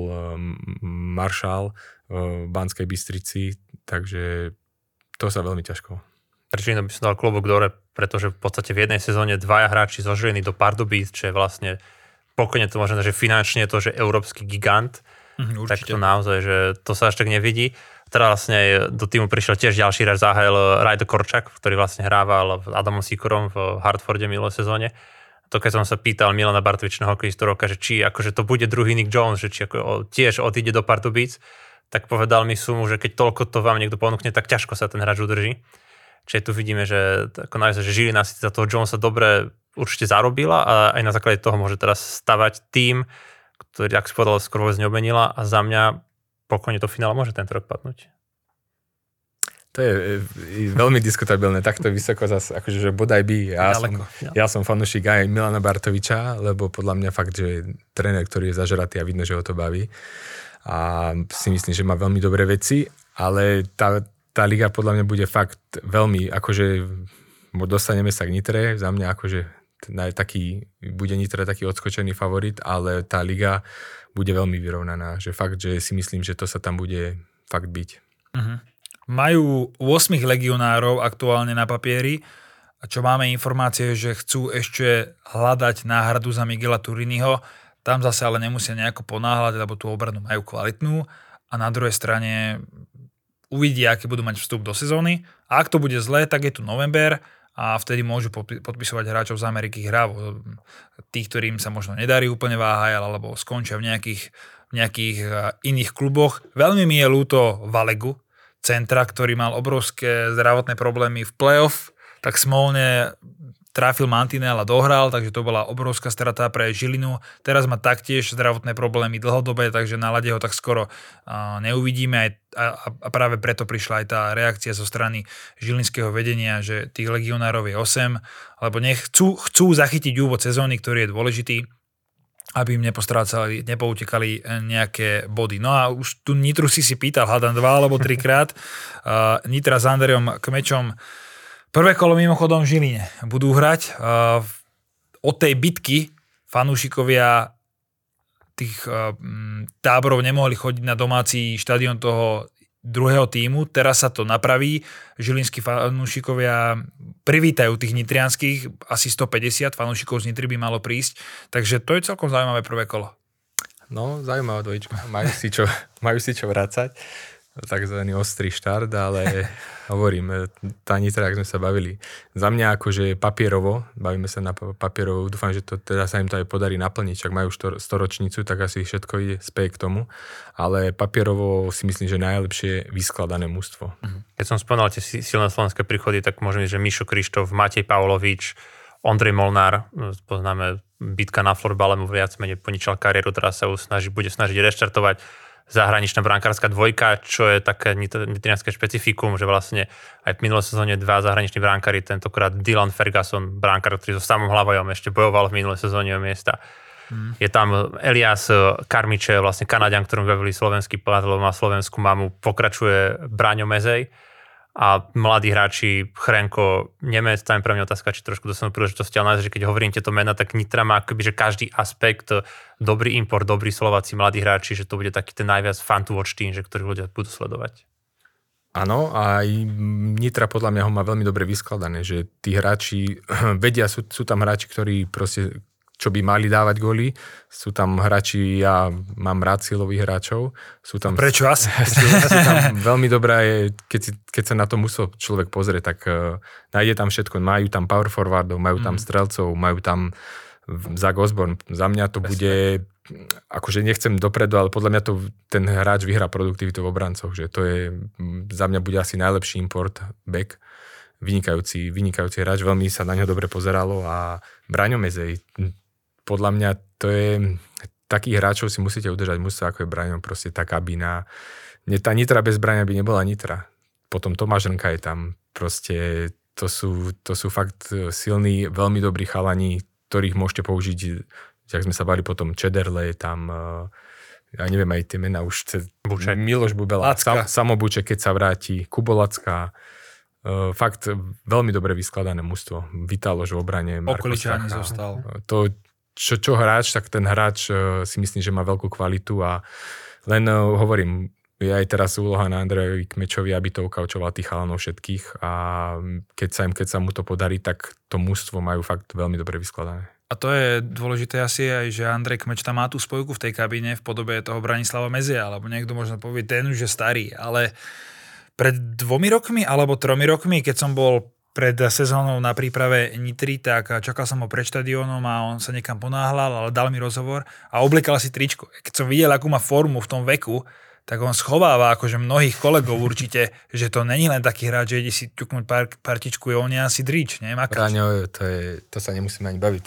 Maršál v Banskej Bystrici, takže to sa veľmi ťažko.
Prečo by som dal klobúk dole, pretože v podstate v jednej sezóne dvaja hráči zo Žiliny do Pardubíc, čo je vlastne pokojne to možno, že finančne je to, že európsky gigant, tak to naozaj, že to sa až tak nevidí. Teraz vlastne do týmu prišiel tiež ďalší hráč z AHL, Rajdo Korčak, ktorý vlastne hrával s Adamom Sikorom v Hartforde minulé sezóne. To keď som sa pýtal Milana Bartovičného hokejistu roka, že či akože to bude druhý Nick Jones, že či ako tiež odíde do Pardubíc, tak povedal mi sumu, že keď toľko to vám niekto ponúkne, tak ťažko sa ten hráč udrží. Čiže tu vidíme, že ako naozaj, že Žilina si za toho Jonesa dobre určite zarobila a aj na základe toho môže teraz stavať tým, ktorý, ak si povedal, skoro vôbec neobenila a za mňa pokojne to finále môže tento rok padnúť.
To je veľmi diskutabilné, takto vysoko zase, akože že bodaj by. Ja som fanúšik aj Milana Bartoviča, lebo podľa mňa fakt, že je tréner, ktorý je zažratý a vidno, že ho to baví. A si myslím, že má veľmi dobré veci, ale tá liga podľa mňa bude fakt veľmi, akože dostaneme sa k Nitre, za mňa akože bude Nitre taký odskočený favorit, ale tá liga bude veľmi vyrovnaná, že fakt, že si myslím, že to sa tam bude fakt byť.
Uh-huh. Majú 8 legionárov aktuálne na papieri, a čo máme informácie, že chcú ešte hľadať náhradu za Miguela Turiniho. Tam zase ale nemusia nejako ponáhľať, lebo tú obranu majú kvalitnú a na druhej strane uvidia, aký budú mať vstup do sezóny. A ak to bude zlé, tak je tu november a vtedy môžu podpisovať hráčov z Ameriky hráv. Tých, ktorým sa možno nedarí úplne váhaj, alebo skončia v nejakých iných kluboch. Veľmi mi je ľúto Valegu, centra, ktorý mal obrovské zdravotné problémy v play-off, tak smolne trafil mantinel a dohral, takže to bola obrovská strata pre Žilinu. Teraz má taktiež zdravotné problémy dlhodobé, takže na ľade ho tak skoro neuvidíme a práve preto prišla aj tá reakcia zo strany žilinského vedenia, že tých legionárov je 8, lebo chcú zachytiť úvod sezóny, ktorý je dôležitý, aby im nepoutekali nejaké body. No a už tu Nitru si pýtal, hádam 2 alebo 3 krát. Nitra s Andrejom Kmečom prvé kolo mimochodom v Žiline budú hrať. Od tej bitky fanúšikovia tých táborov nemohli chodiť na domáci štadión toho druhého tímu. Teraz sa to napraví. Žilinskí fanúšikovia privítajú tých nitrianských, asi 150 fanúšikov z Nitry by malo prísť. Takže to je celkom zaujímavé prvé kolo.
No, zaujímavá dvojička. Majú si čo vrácať. Takzvaný ostrý štart, ale hovorím, tá Nitra, ak sme sa bavili. Za mňa akože papierovo, bavíme sa na papierovo, dúfam, že to teda sa im to aj podarí naplniť, čak majú storočnicu, tak asi všetko ide späť k tomu, ale papierovo si myslím, že najlepšie vyskladané mužstvo.
Keď som spomínal tie silné slovenské príchody, tak môžeme ísť, že Mišo Krištof, Matej Pavlovič, Ondrej Molnár, poznáme bitka na florbale, mu viac menej poničal kariéru, teraz sa bude snažiť reštartovať. Zahraničná brankárska dvojka, čo je také nitrianské špecifikum, že vlastne aj v minulej sezóne 2 zahraniční brankári, tentokrát Dylan Ferguson, brankár, ktorý so samým Hlavajom ešte bojoval v minulej sezóne o miesta. Je tam Elias Karmiče, vlastne Kanaďan, ktorom bavili slovenský pádlo, má slovenskú mamu, pokračuje Braňo Mezej a mladí hráči Chrenko, Nemec, tam je pre mňa otázka, či trošku dostanú príležitosti, ale že keď hovorím tieto mená, tak Nitra má akoby, že každý aspekt, dobrý import, dobrí Slováci, mladí hráči, že to bude taký ten najviac fun to watch team, že ktorý ľudia budú sledovať.
Áno, a aj Nitra podľa mňa ho má veľmi dobre vyskladané, že tí hráči vedia, sú tam hráči, ktorí proste čo by mali dávať góly. Sú tam hráči, ja mám rád silových hráčov. Sú tam,
prečo asi?
Sú tam veľmi dobré, keď sa na to musel človek pozrieť, tak nájde tam všetko. Majú tam power forwardov, majú tam strelcov, majú tam Zach Osborne. Za mňa to bude, akože nechcem dopredu, ale podľa mňa to ten hráč vyhrá produktivitu v obrancoch, že to je, za mňa bude asi najlepší import back. Vynikajúci hráč, veľmi sa na ňo dobre pozeralo a Braňo Mezej, podľa mňa to je, takých hráčov si musíte udržať mužstva, ako je Braňo, proste tá kabína. Tá Nitra bez Braňa by nebola Nitra. Potom Tomáš Rnka je tam, proste to sú fakt silní, veľmi dobrí chalani, ktorých môžete použiť, jak sme sa bavili potom, Čederle, tam, ja neviem aj tie mená už, Miloš Bubela, Samo Buček, keď sa vráti, Kubolacká, fakt veľmi dobre vyskladané mužstvo. Vitaloš v obrane, Marko
Okoličáni zostal.
To, čo hráč, tak ten hráč si myslím, že má veľkú kvalitu a len hovorím, je aj teraz úloha na Andrejovi Kmečovi, aby to ukaučoval tých chalanov všetkých a keď sa mu to podarí, tak to mužstvo majú fakt veľmi dobre vyskladané.
A to je dôležité asi aj, že Andrej Kmeč tam má tú spojku v tej kabíne v podobe toho Branislava Mezia, alebo niekto možno povie, ten už je starý, ale pred 2 rokmi alebo 3 rokmi, keď som bol pred sezónou na príprave Nitry, tak čakal som ho pred štadiónom a on sa niekam ponáhľal, ale dal mi rozhovor a oblikal si tričko. Keď som videl, akú má formu v tom veku, tak on schováva akože mnohých kolegov určite, že to není len taký hráč, že ide si ťuknúť partičku, on je asi drič, nie?
Ráňo, to sa nemusíme ani baviť,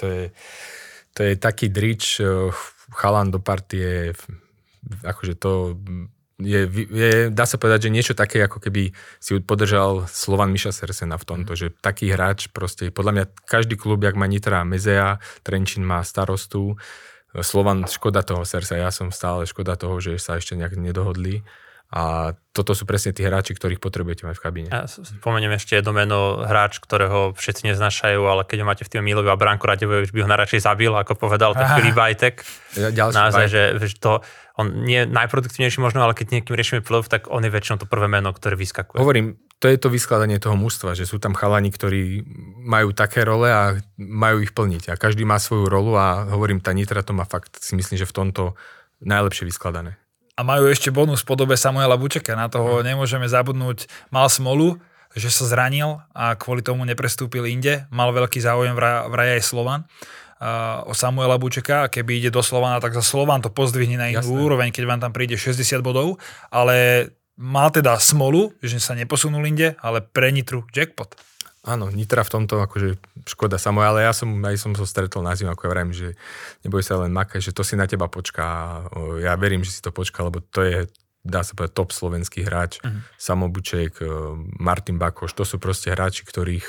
to je taký drič, chalan do partie, akože to je, dá sa povedať, že niečo také, ako keby si podržal Slovan Miša Sersena v tomto, že taký hráč proste, podľa mňa každý klub, jak má Nitra Mezea, Trenčín má Starostu, Slovan, škoda toho Sersa, ja som stále škoda toho, že sa ešte nejak nedohodli a toto sú presne tí hráči, ktorých potrebujete mať v kabíne.
Ja spomeniem ešte jedno meno, hráč, ktorého všetci neznášajú, ale keď ho máte v tým Milovi a Branko Radevojevič by ho najradšej zabil, ako povedal ten Filip Bajtek. Naozaj, že to on nie je najproduktívnejší možno, ale keď niekým riešime play-off, tak on je väčšinou to prvé meno, ktoré vyskakuje.
Hovorím, to je to vyskladanie toho mužstva, že sú tam chalani, ktorí majú také role a majú ich plniť. A každý má svoju rolu a hovorím, tá Nitra to má fakt, si myslím, že v tomto najlepšie vyskladané.
A majú ešte bonus v podobe Samuela Bučeka. Na toho nemôžeme zabudnúť. Mal smolu, že sa zranil a kvôli tomu neprestúpil inde. Mal veľký záujem vraj aj Slovan o Samuela Bučeka. Keby ide do Slovana, tak za Slovan to pozdvihne na inú úroveň, keď vám tam príde 60 bodov. Ale mal teda smolu, že sa neposunul inde, ale pre Nitru jackpot.
Áno, Nitra v tomto akože škoda samo, ale ja som so stretol na zimu, ako ja vravím, že neboj sa len makať, že to si na teba počká. Ja verím, že si to počká, lebo to je, dá sa povedať, top slovenský hráč. Samo Buček, Martin Bakoš, to sú proste hráči, ktorých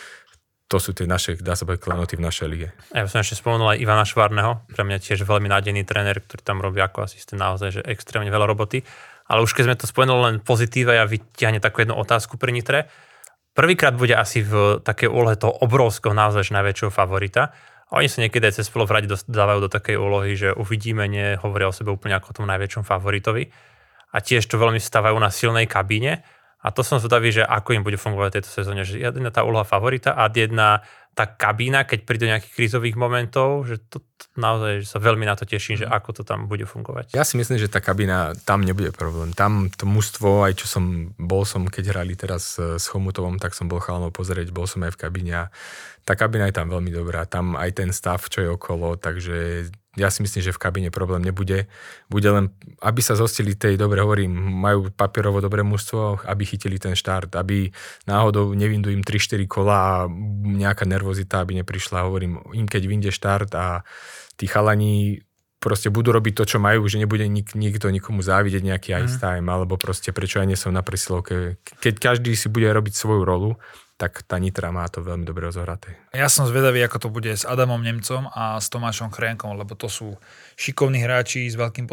to sú tie naše, dá sa povedať, klenoty v našej lige.
Ja som ešte spomenul aj Ivana Švárneho, pre mňa tiež veľmi nádejný tréner, ktorý tam robí ako asistent naozaj, že extrémne veľa roboty. Ale už keď sme to spomenuli len pozitíva, ja vyťahnem takú jednu otázku pri Nitre. Prvýkrát bude asi v takej úlohe toho obrovského, naozaj najväčšieho favorita. A oni sa niekedy aj cez v rade dávajú do takej úlohy, že uvidíme, nehovoria o sebe úplne ako o tom najväčšom favoritovi. A tiež to veľmi stávajú na silnej kabíne. A to som zvedavý, že ako im bude fungovať v tejto sezóne. Že jedna tá úloha favorita a jedna tá kabína, keď príde do nejakých krízových momentov, že to naozaj že sa veľmi na to teším, že ako to tam bude fungovať.
Ja si myslím, že tá kabína, tam nebude problém. Tam to mužstvo, aj čo bol som, keď hrali teraz s Chomutovom, tak som bol chalanov pozrieť, bol som aj v kabíne a tá kabína je tam veľmi dobrá. Tam aj ten stav, čo je okolo, takže ja si myslím, že v kabíne problém nebude. Bude len, aby sa zhostili tej, dobre hovorím, majú papierovo dobré mužstvo, aby chytili ten štart, aby náhodou nevindu im 3-4 kola a nejaká nervozita, aby neprišla. Hovorím, im keď vyjde štart a tí chalani proste budú robiť to, čo majú, že nebude nikto nikomu závidieť nejaký ice time, alebo proste prečo ja nie som na presilovke. Keď každý si bude robiť svoju rolu, tak tá Nitra má to veľmi dobre rozohraté.
Ja som zvedavý, ako to bude s Adamom Nemcom a s Tomášom Chrenkom, lebo to sú šikovní hráči s veľkým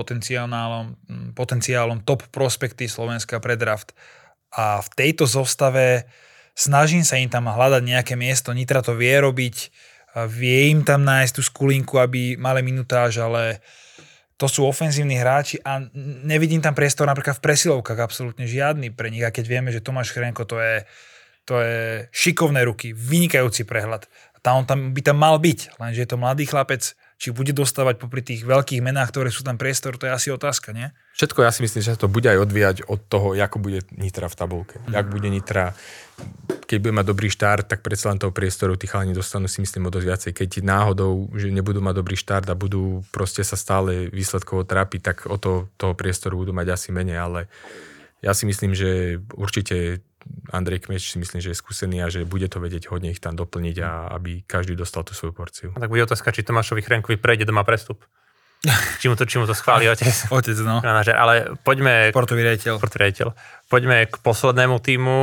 potenciálom top prospekty Slovenska pre draft. A v tejto zostave snažím sa im tam hľadať nejaké miesto. Nitra to vie robiť, vie im tam nájsť tú skulinku, aby mali minutáž, ale to sú ofenzívni hráči a nevidím tam priestor napríklad v presilovkách absolútne žiadny pre nich. A keď vieme, že Tomáš Chrenko to je šikovné ruky, vynikajúci prehľad. On tam by tam mal byť, lenže je to mladý chlapec, či bude dostávať popri tých veľkých menách, ktoré sú tam priestor, to je asi otázka, nie?
Všetko ja si myslím, že sa to bude aj odvíjať od toho, ako bude Nitra v tabulke. Jak bude Nitra, keď bude mať dobrý štart, tak predsa len toho priestoru tí chalani dostanú si myslím o dosť viacej. Keď náhodou, že nebudú mať dobrý štart a budú proste sa stále výsledkovo trápiť, tak o toho priestoru budú mať asi menej, ale ja si myslím, že určite Andrej Kmeč si myslím, že je skúsený a že bude to vedieť hodne ich tam doplniť a aby každý dostal tú svoju porciu.
A tak bude otázka, či Tomášovi Chrenkovi prejde doma prestup. Či mu to schváli otec.
Otec, no.
Ale poďme...
Portový riaditeľ.
Poďme k poslednému týmu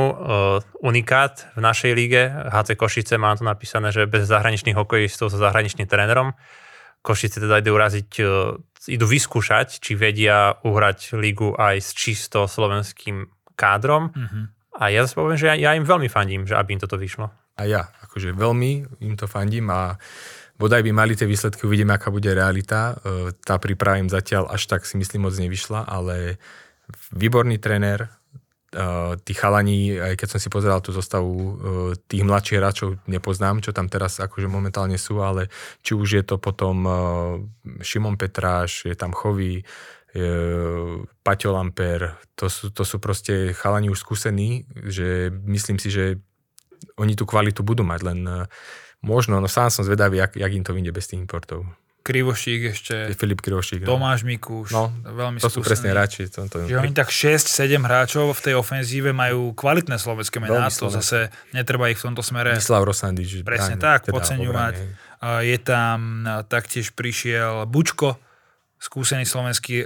Unikát v našej lige. HC Košice, mám tu napísané, že bez zahraničných hokejistov so zahraničným trénerom. Košice teda idú vyskúšať, či vedia uhrať ligu aj s čisto slovenským kádrom. A ja zase poviem, že ja im veľmi fandím, že aby im toto vyšlo.
A ja, akože veľmi im to fandím a bodaj by mali tie výsledky, uvidíme, aká bude realita. Tá príprava im zatiaľ až tak si myslím moc nevyšla, ale výborný tréner, tí chalani, aj keď som si pozeral tú zostavu, tých mladších hráčov nepoznám, čo tam teraz akože momentálne sú, ale či už je to potom Šimon Petráš, je tam Chový, Paťo Lamper, to sú proste chalani už skúsení, že myslím si, že oni tú kvalitu budú mať, len možno, sám som zvedavý, jak im to vyjde bez tých importov.
Krivošík ešte,
Filip Krivošík.
Tomáš Mikuš, veľmi
to sú presne hráči.
Že oni tak 6-7 hráčov v tej ofenzíve majú kvalitné slovenské mená, to zase netreba ich v tomto smere.
Mislav Rosandič.
Presne tak, podceňovať. Je tam, taktiež prišiel Bučko, skúsený slovenský,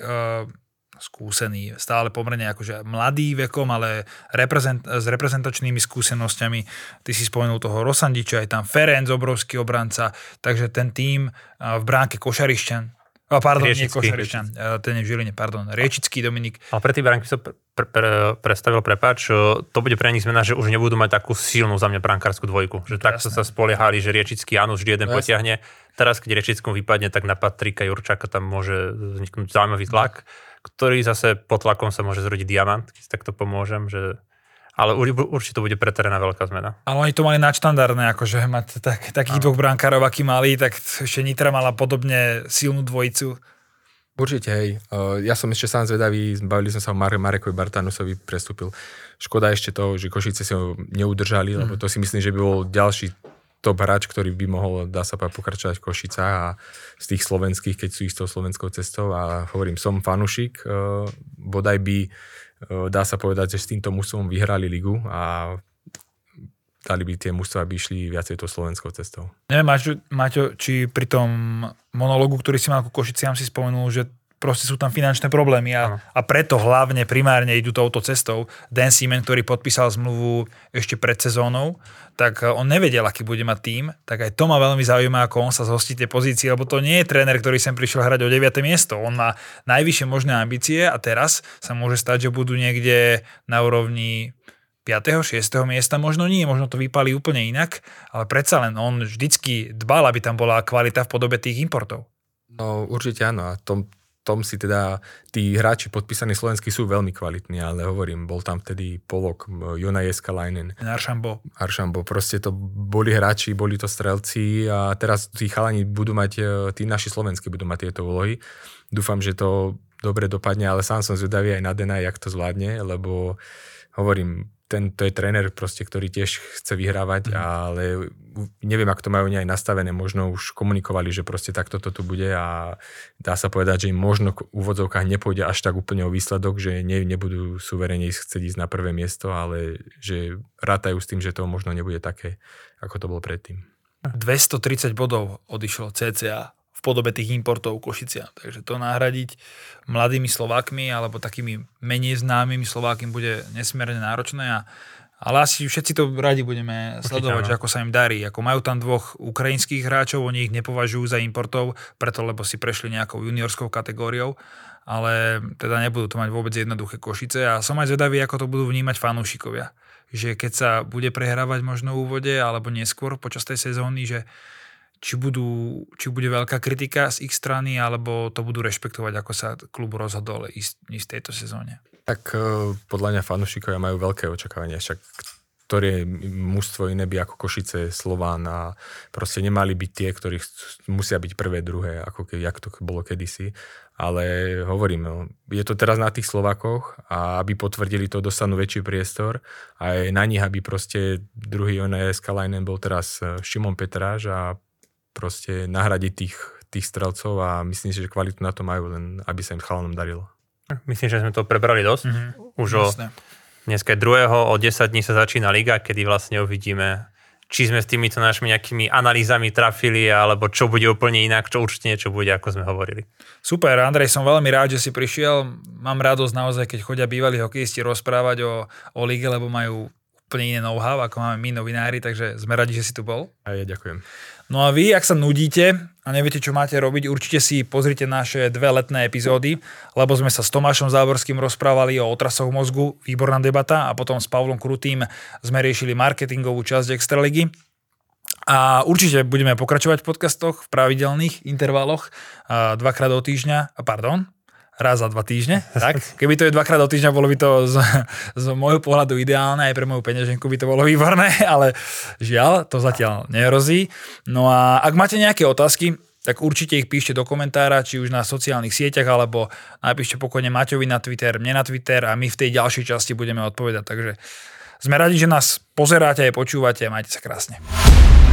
skúsený, stále pomerne akože mladý vekom, ale s reprezentačnými skúsenosťami. Ty si spomenul toho Rosandiča, je tam Ferenc, obrovský obranca, takže ten tím v bránke Košarišťan, nie Košarišťan, ten je v Žiline, Riečický Dominik.
Ale pre tých bránky som predstavil, to bude pre nich zmena, že už nebudú mať takú silnú za mňa brankárskú dvojku. Že takto sa spoliehali, že Riečický Janus vždy jeden potiahne. Teraz, keď Riečickom vypadne, tak na Patrika Jurčáka tam môže vzniknúť zaujímavý tlak, ktorý zase pod tlakom sa môže zrodiť diamant, keď takto pomôžem, že... Ale určite to bude pre teréna veľká zmena.
Ale oni to mali nadštandardné, akože mať takých dvoch brankárov, aký mali, tak ešte Nitra mala podobne silnú dvojicu.
Určite, hej. Ja som ešte sám zvedavý, bavili sme sa o Marekovi Bartanusovi, prestúpil. Škoda ešte toho, že Košice si ho neudržali, lebo to si myslím, že by bol ďalší top hráč, ktorý by mohol, dá sa pokračovať v Košicách a z tých slovenských, keď sú istou slovenskou cestou a hovorím, som fanušik, bodaj by, dá sa povedať, že s týmto mužstvom vyhrali ligu a dali by tie mužstva, aby išli viacej tou slovenskou cestou.
Neviem, Maťo, či pri tom monológu, ktorý si mal ku Košiciam, si spomenul, že proste sú tam finančné problémy a preto hlavne primárne idú touto cestou. Dan Seaman, ktorý podpísal zmluvu ešte pred sezónou, tak on nevedel, aký bude mať tím, tak aj to ma veľmi zaujíma, ako on sa zhostí tie pozície, lebo to nie je tréner, ktorý sem prišiel hrať o 9. miesto. On má najvyššie možné ambície a teraz sa môže stať, že budú niekde na úrovni 5. 6. miesta, možno nie, možno to vypálí úplne inak, ale predsa len on vždycky dbal, aby tam bola kvalita v podobe tých importov.
No určite áno a tom si teda tí hráči podpísaní slovenskí sú veľmi kvalitní, ale hovorím, bol tam vtedy Polok, Jonaj Eskalainen, Aršambo, proste to boli hráči, boli to strelci a teraz tí chalani budú mať, tí naši slovenskí budú mať tieto úlohy. Dúfam, že to dobre dopadne, ale sám som zvedavý aj na Dena, jak to zvládne, lebo hovorím, to je tréner proste, ktorý tiež chce vyhrávať, ale neviem, ako to majú oni aj nastavené, možno už komunikovali, že proste takto to tu bude a dá sa povedať, že im možno v úvodzovkách nepôjde až tak úplne o výsledok, že nebudú suverene chcieť ísť na prvé miesto, ale že rátajú s tým, že to možno nebude také, ako to bolo predtým.
230 bodov odišlo cca v podobe tých importov Košicia. Takže to nahradiť mladými Slovákmi alebo takými menej známymi Slovákmi bude nesmierne náročné. Ale asi všetci to radi budeme sledovať, že ako sa im darí. Ako majú tam dvoch ukrajinských hráčov, oni ich nepovažujú za importov, preto lebo si prešli nejakou juniorskou kategóriou, ale teda nebudú to mať vôbec jednoduché Košice. A som aj zvedavý, ako to budú vnímať fanúšikovia. Že keď sa bude prehrávať možno v úvode alebo neskôr počas tej sezóny, že či bude veľká kritika z ich strany, alebo to budú rešpektovať, ako sa klub rozhodol ísť v tejto sezóne.
Tak podľa mňa fanúšikovia majú veľké očakávania, však ktoré mužstvo iné by ako Košice, Slován a proste nemali byť tie, ktorí musia byť prvé, druhé, jak to bolo kedysi. Ale hovorím, je to teraz na tých Slovákoch a aby potvrdili to, dostanú väčší priestor a aj na nich, aby proste druhý Jonaj Eskalainen bol teraz Šimon Petráš a proste nahradiť tých strelcov a myslím si, že kvalitu na to majú, len aby sa im chalanom darilo.
Myslím, že sme to prebrali dosť. Dneska je 2. o 10 dní sa začína liga, kedy vlastne uvidíme, či sme s týmito našimi nejakými analýzami trafili, alebo čo bude úplne inak, čo určite niečo bude, ako sme hovorili.
Super, Andrej, som veľmi rád, že si prišiel. Mám radosť naozaj, keď chodia bývalí hokejisti rozprávať o lige, lebo majú úplne iné know-how, ako máme my novinári, takže sme radi, že si tu bol.
A ja ďakujem.
No a vy, ak sa nudíte a neviete, čo máte robiť, určite si pozrite naše 2 letné epizódy, lebo sme sa s Tomášom Záborským rozprávali o otrasoch mozgu, výborná debata, a potom s Pavlom Krutým sme riešili marketingovú časť Extraligy. A určite budeme pokračovať v podcastoch v pravidelných intervaloch, dvakrát do týždňa, raz za 2 týždne. Tak? Keby to je 2-krát do týždňa, bolo by to z môjho pohľadu ideálne, aj pre moju peňaženku by to bolo výborné, ale žiaľ, to zatiaľ nehrozí. No a ak máte nejaké otázky, tak určite ich píšte do komentára, či už na sociálnych sieťach, alebo napíšte pokojne Maťovi na Twitter, mne na Twitter a my v tej ďalšej časti budeme odpovedať. Takže sme radi, že nás pozeráte a počúvate a majte sa krásne.